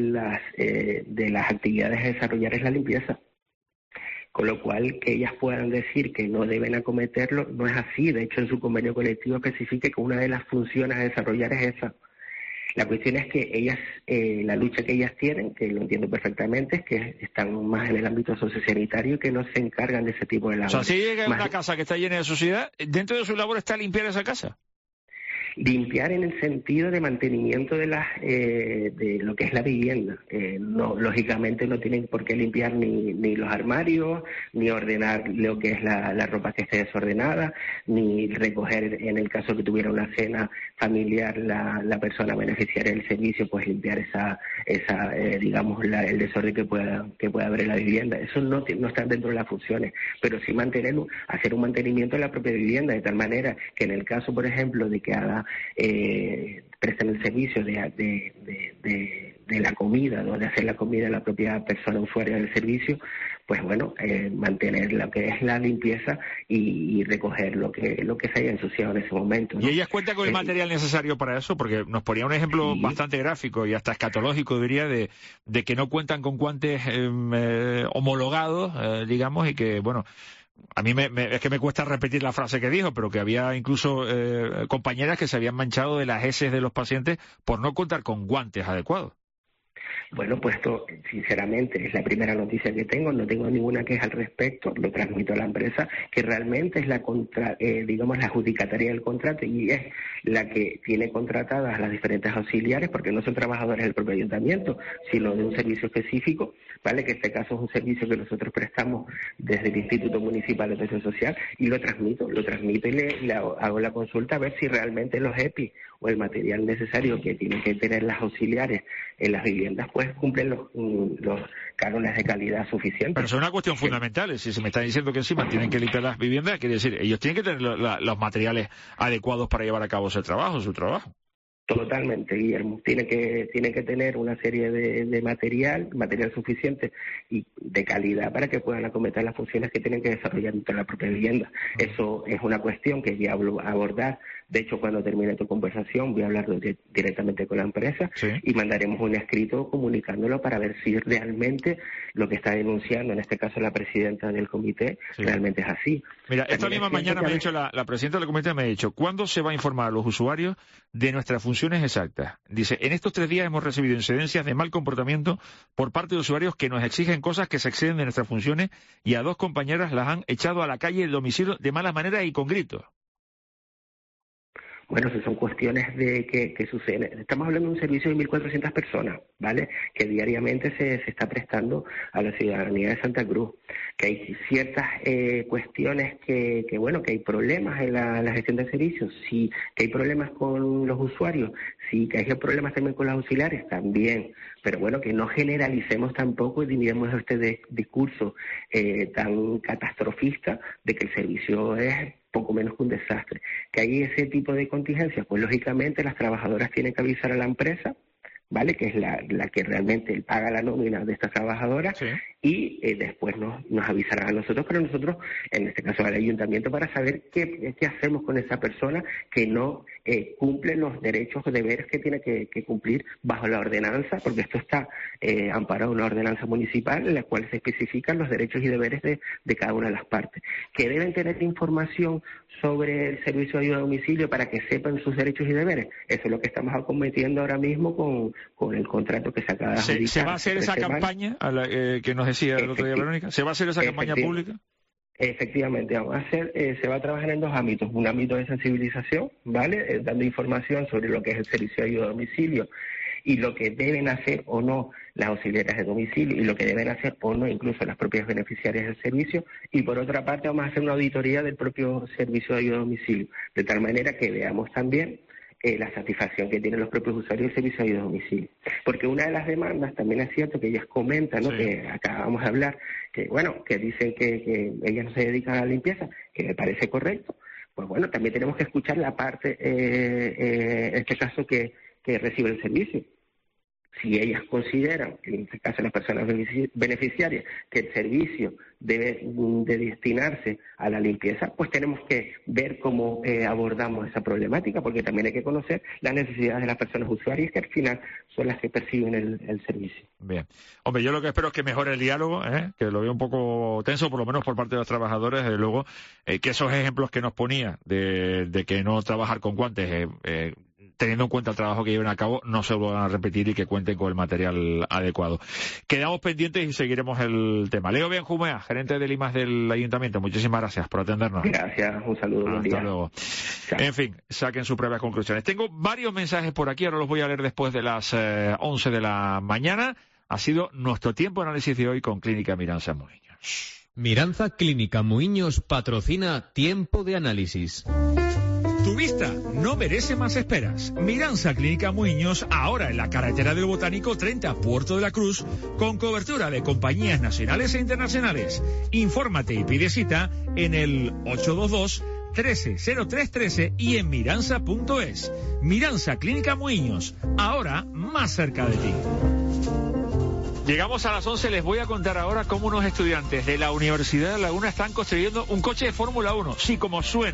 de las actividades a desarrollar es la limpieza. Con lo cual, que ellas puedan decir que no deben acometerlo, no es así. De hecho, en su convenio colectivo especifica que una de las funciones a desarrollar es esa. La cuestión es que ellas, la lucha que ellas tienen, que lo entiendo perfectamente, es que están más en el ámbito sociosanitario y que no se encargan de ese tipo de labores. O sea, si llega a una casa que está llena de suciedad, dentro de su labor está limpiar esa casa. Limpiar en el sentido de mantenimiento de lo que es la vivienda. No, lógicamente no tienen por qué limpiar ni los armarios, ni ordenar lo que es la ropa que esté desordenada, ni recoger, en el caso que tuviera una cena familiar, la persona beneficiaria del servicio, pues limpiar digamos, el desorden que pueda haber en la vivienda. Eso no está dentro de las funciones, pero sí hacer un mantenimiento de la propia vivienda, de tal manera que en el caso, por ejemplo, de que presten el servicio de la comida, ¿no? De hacer la comida a la propia persona usuaria del servicio, pues bueno, mantener lo que es la limpieza y recoger lo que se haya ensuciado en ese momento, ¿no? ¿Y ellas cuentan con el material necesario para eso? Porque nos ponía un ejemplo bastante gráfico y hasta escatológico, diría, de que no cuentan con guantes homologados, digamos, y que, bueno, a mí es que me cuesta repetir la frase que dijo, pero que había incluso compañeras que se habían manchado de las heces de los pacientes por no contar con guantes adecuados. Bueno, pues esto, sinceramente, es la primera noticia que tengo, no tengo ninguna queja al respecto, lo transmito a la empresa, que realmente es la adjudicataria del contrato y es la que tiene contratadas a las diferentes auxiliares, porque no son trabajadores del propio ayuntamiento, sino de un servicio específico, ¿vale? Que en este caso es un servicio que nosotros prestamos desde el Instituto Municipal de Protección Social, y lo transmito y le hago la consulta a ver si realmente los EPI o el material necesario que tienen que tener las auxiliares en las viviendas pues cumplen los cánones de calidad suficientes. Pero es una cuestión fundamental. Si se me está diciendo que encima tienen que limpiar las viviendas, quiere decir, ellos tienen que tener los materiales adecuados para llevar a cabo su trabajo. Totalmente, Guillermo. Tiene que tener una serie de material suficiente y de calidad para que puedan acometer las funciones que tienen que desarrollar dentro de la propia vivienda. Eso es una cuestión que voy a abordar. De hecho, cuando termine tu conversación, voy a hablar directamente con la empresa y mandaremos un escrito comunicándolo para ver si realmente lo que está denunciando, en este caso la presidenta del comité, realmente es así. Mira, esta misma mañana me ha dicho la presidenta del comité, me ha dicho, ¿cuándo se va a informar a los usuarios de nuestras funciones exactas? Dice, en estos 3 días hemos recibido incidencias de mal comportamiento por parte de usuarios que nos exigen cosas que se exceden de nuestras funciones y a 2 compañeras las han echado a la calle del domicilio de malas maneras y con gritos. Bueno, esas son cuestiones de que suceden. Estamos hablando de un servicio de 1.400 personas, ¿vale? Que diariamente se está prestando a la ciudadanía de Santa Cruz. Que hay ciertas cuestiones que hay problemas en la gestión de servicios, sí, que hay problemas con los usuarios, sí, que hay problemas también con los auxiliares, también. Pero bueno, que no generalicemos tampoco y dividamos este discurso tan catastrofista de que el servicio es poco menos que un desastre. Que hay ese tipo de contingencias, pues lógicamente las trabajadoras tienen que avisar a la empresa, ¿vale? Que es la que realmente paga la nómina de estas trabajadoras, y después nos avisarán a nosotros, pero nosotros, en este caso al ayuntamiento, para saber qué hacemos con esa persona que no cumple los derechos o deberes que tiene que cumplir bajo la ordenanza, porque esto está amparado en una ordenanza municipal en la cual se especifican los derechos y deberes de cada una de las partes, que deben tener información sobre el servicio de ayuda a domicilio para que sepan sus derechos y deberes. Eso es lo que estamos acometiendo ahora mismo con el contrato que se acaba de adjudicar. ¿Se va a hacer esa campaña que nos decía el otro día Verónica? ¿Se va a hacer esa campaña pública? Efectivamente, se va a trabajar en 2 ámbitos. Un ámbito de sensibilización, ¿vale? Dando información sobre lo que es el servicio de ayuda a domicilio y lo que deben hacer o no las auxiliares de domicilio y lo que deben hacer o no incluso las propias beneficiarias del servicio. Y por otra parte vamos a hacer una auditoría del propio servicio de ayuda a domicilio, de tal manera que veamos también la satisfacción que tienen los propios usuarios del servicio de ayuda a domicilio. Porque una de las demandas, también es cierto que ellas comentan, ¿no? Que acabamos de hablar, que dicen que ellas no se dedican a la limpieza, que me parece correcto. Pues bueno, también tenemos que escuchar la parte, en este caso, que recibe el servicio. Si ellas consideran, en este caso las personas beneficiarias, que el servicio debe de destinarse a la limpieza, pues tenemos que ver cómo abordamos esa problemática, porque también hay que conocer las necesidades de las personas usuarias, que al final son las que perciben el servicio. Bien. Hombre, yo lo que espero es que mejore el diálogo, que lo veo un poco tenso, por lo menos por parte de los trabajadores, desde luego, que esos ejemplos que nos ponía de que no trabajar con guantes teniendo en cuenta el trabajo que lleven a cabo, no se lo van a repetir y que cuenten con el material adecuado. Quedamos pendientes y seguiremos el tema. Leo Benjumea, gerente del IMAS del Ayuntamiento, muchísimas gracias por atendernos. Gracias, un saludo, buen día. Hasta luego. Chao. En fin, saquen sus propias conclusiones. Tengo varios mensajes por aquí, ahora los voy a leer después de las 11 de la mañana. Ha sido nuestro tiempo de análisis de hoy con Clínica Miranza Muiños. Miranza Clínica Muiños patrocina Tiempo de Análisis. Tu vista no merece más esperas. Miranza Clínica Muiños, ahora en la carretera del Botánico 30, Puerto de la Cruz, con cobertura de compañías nacionales e internacionales. Infórmate y pide cita en el 822-130313 y en miranza.es. Miranza Clínica Muiños, ahora más cerca de ti. Llegamos a las 11, les voy a contar ahora cómo unos estudiantes de la Universidad de La Laguna están construyendo un coche de Fórmula 1. Sí, como suena.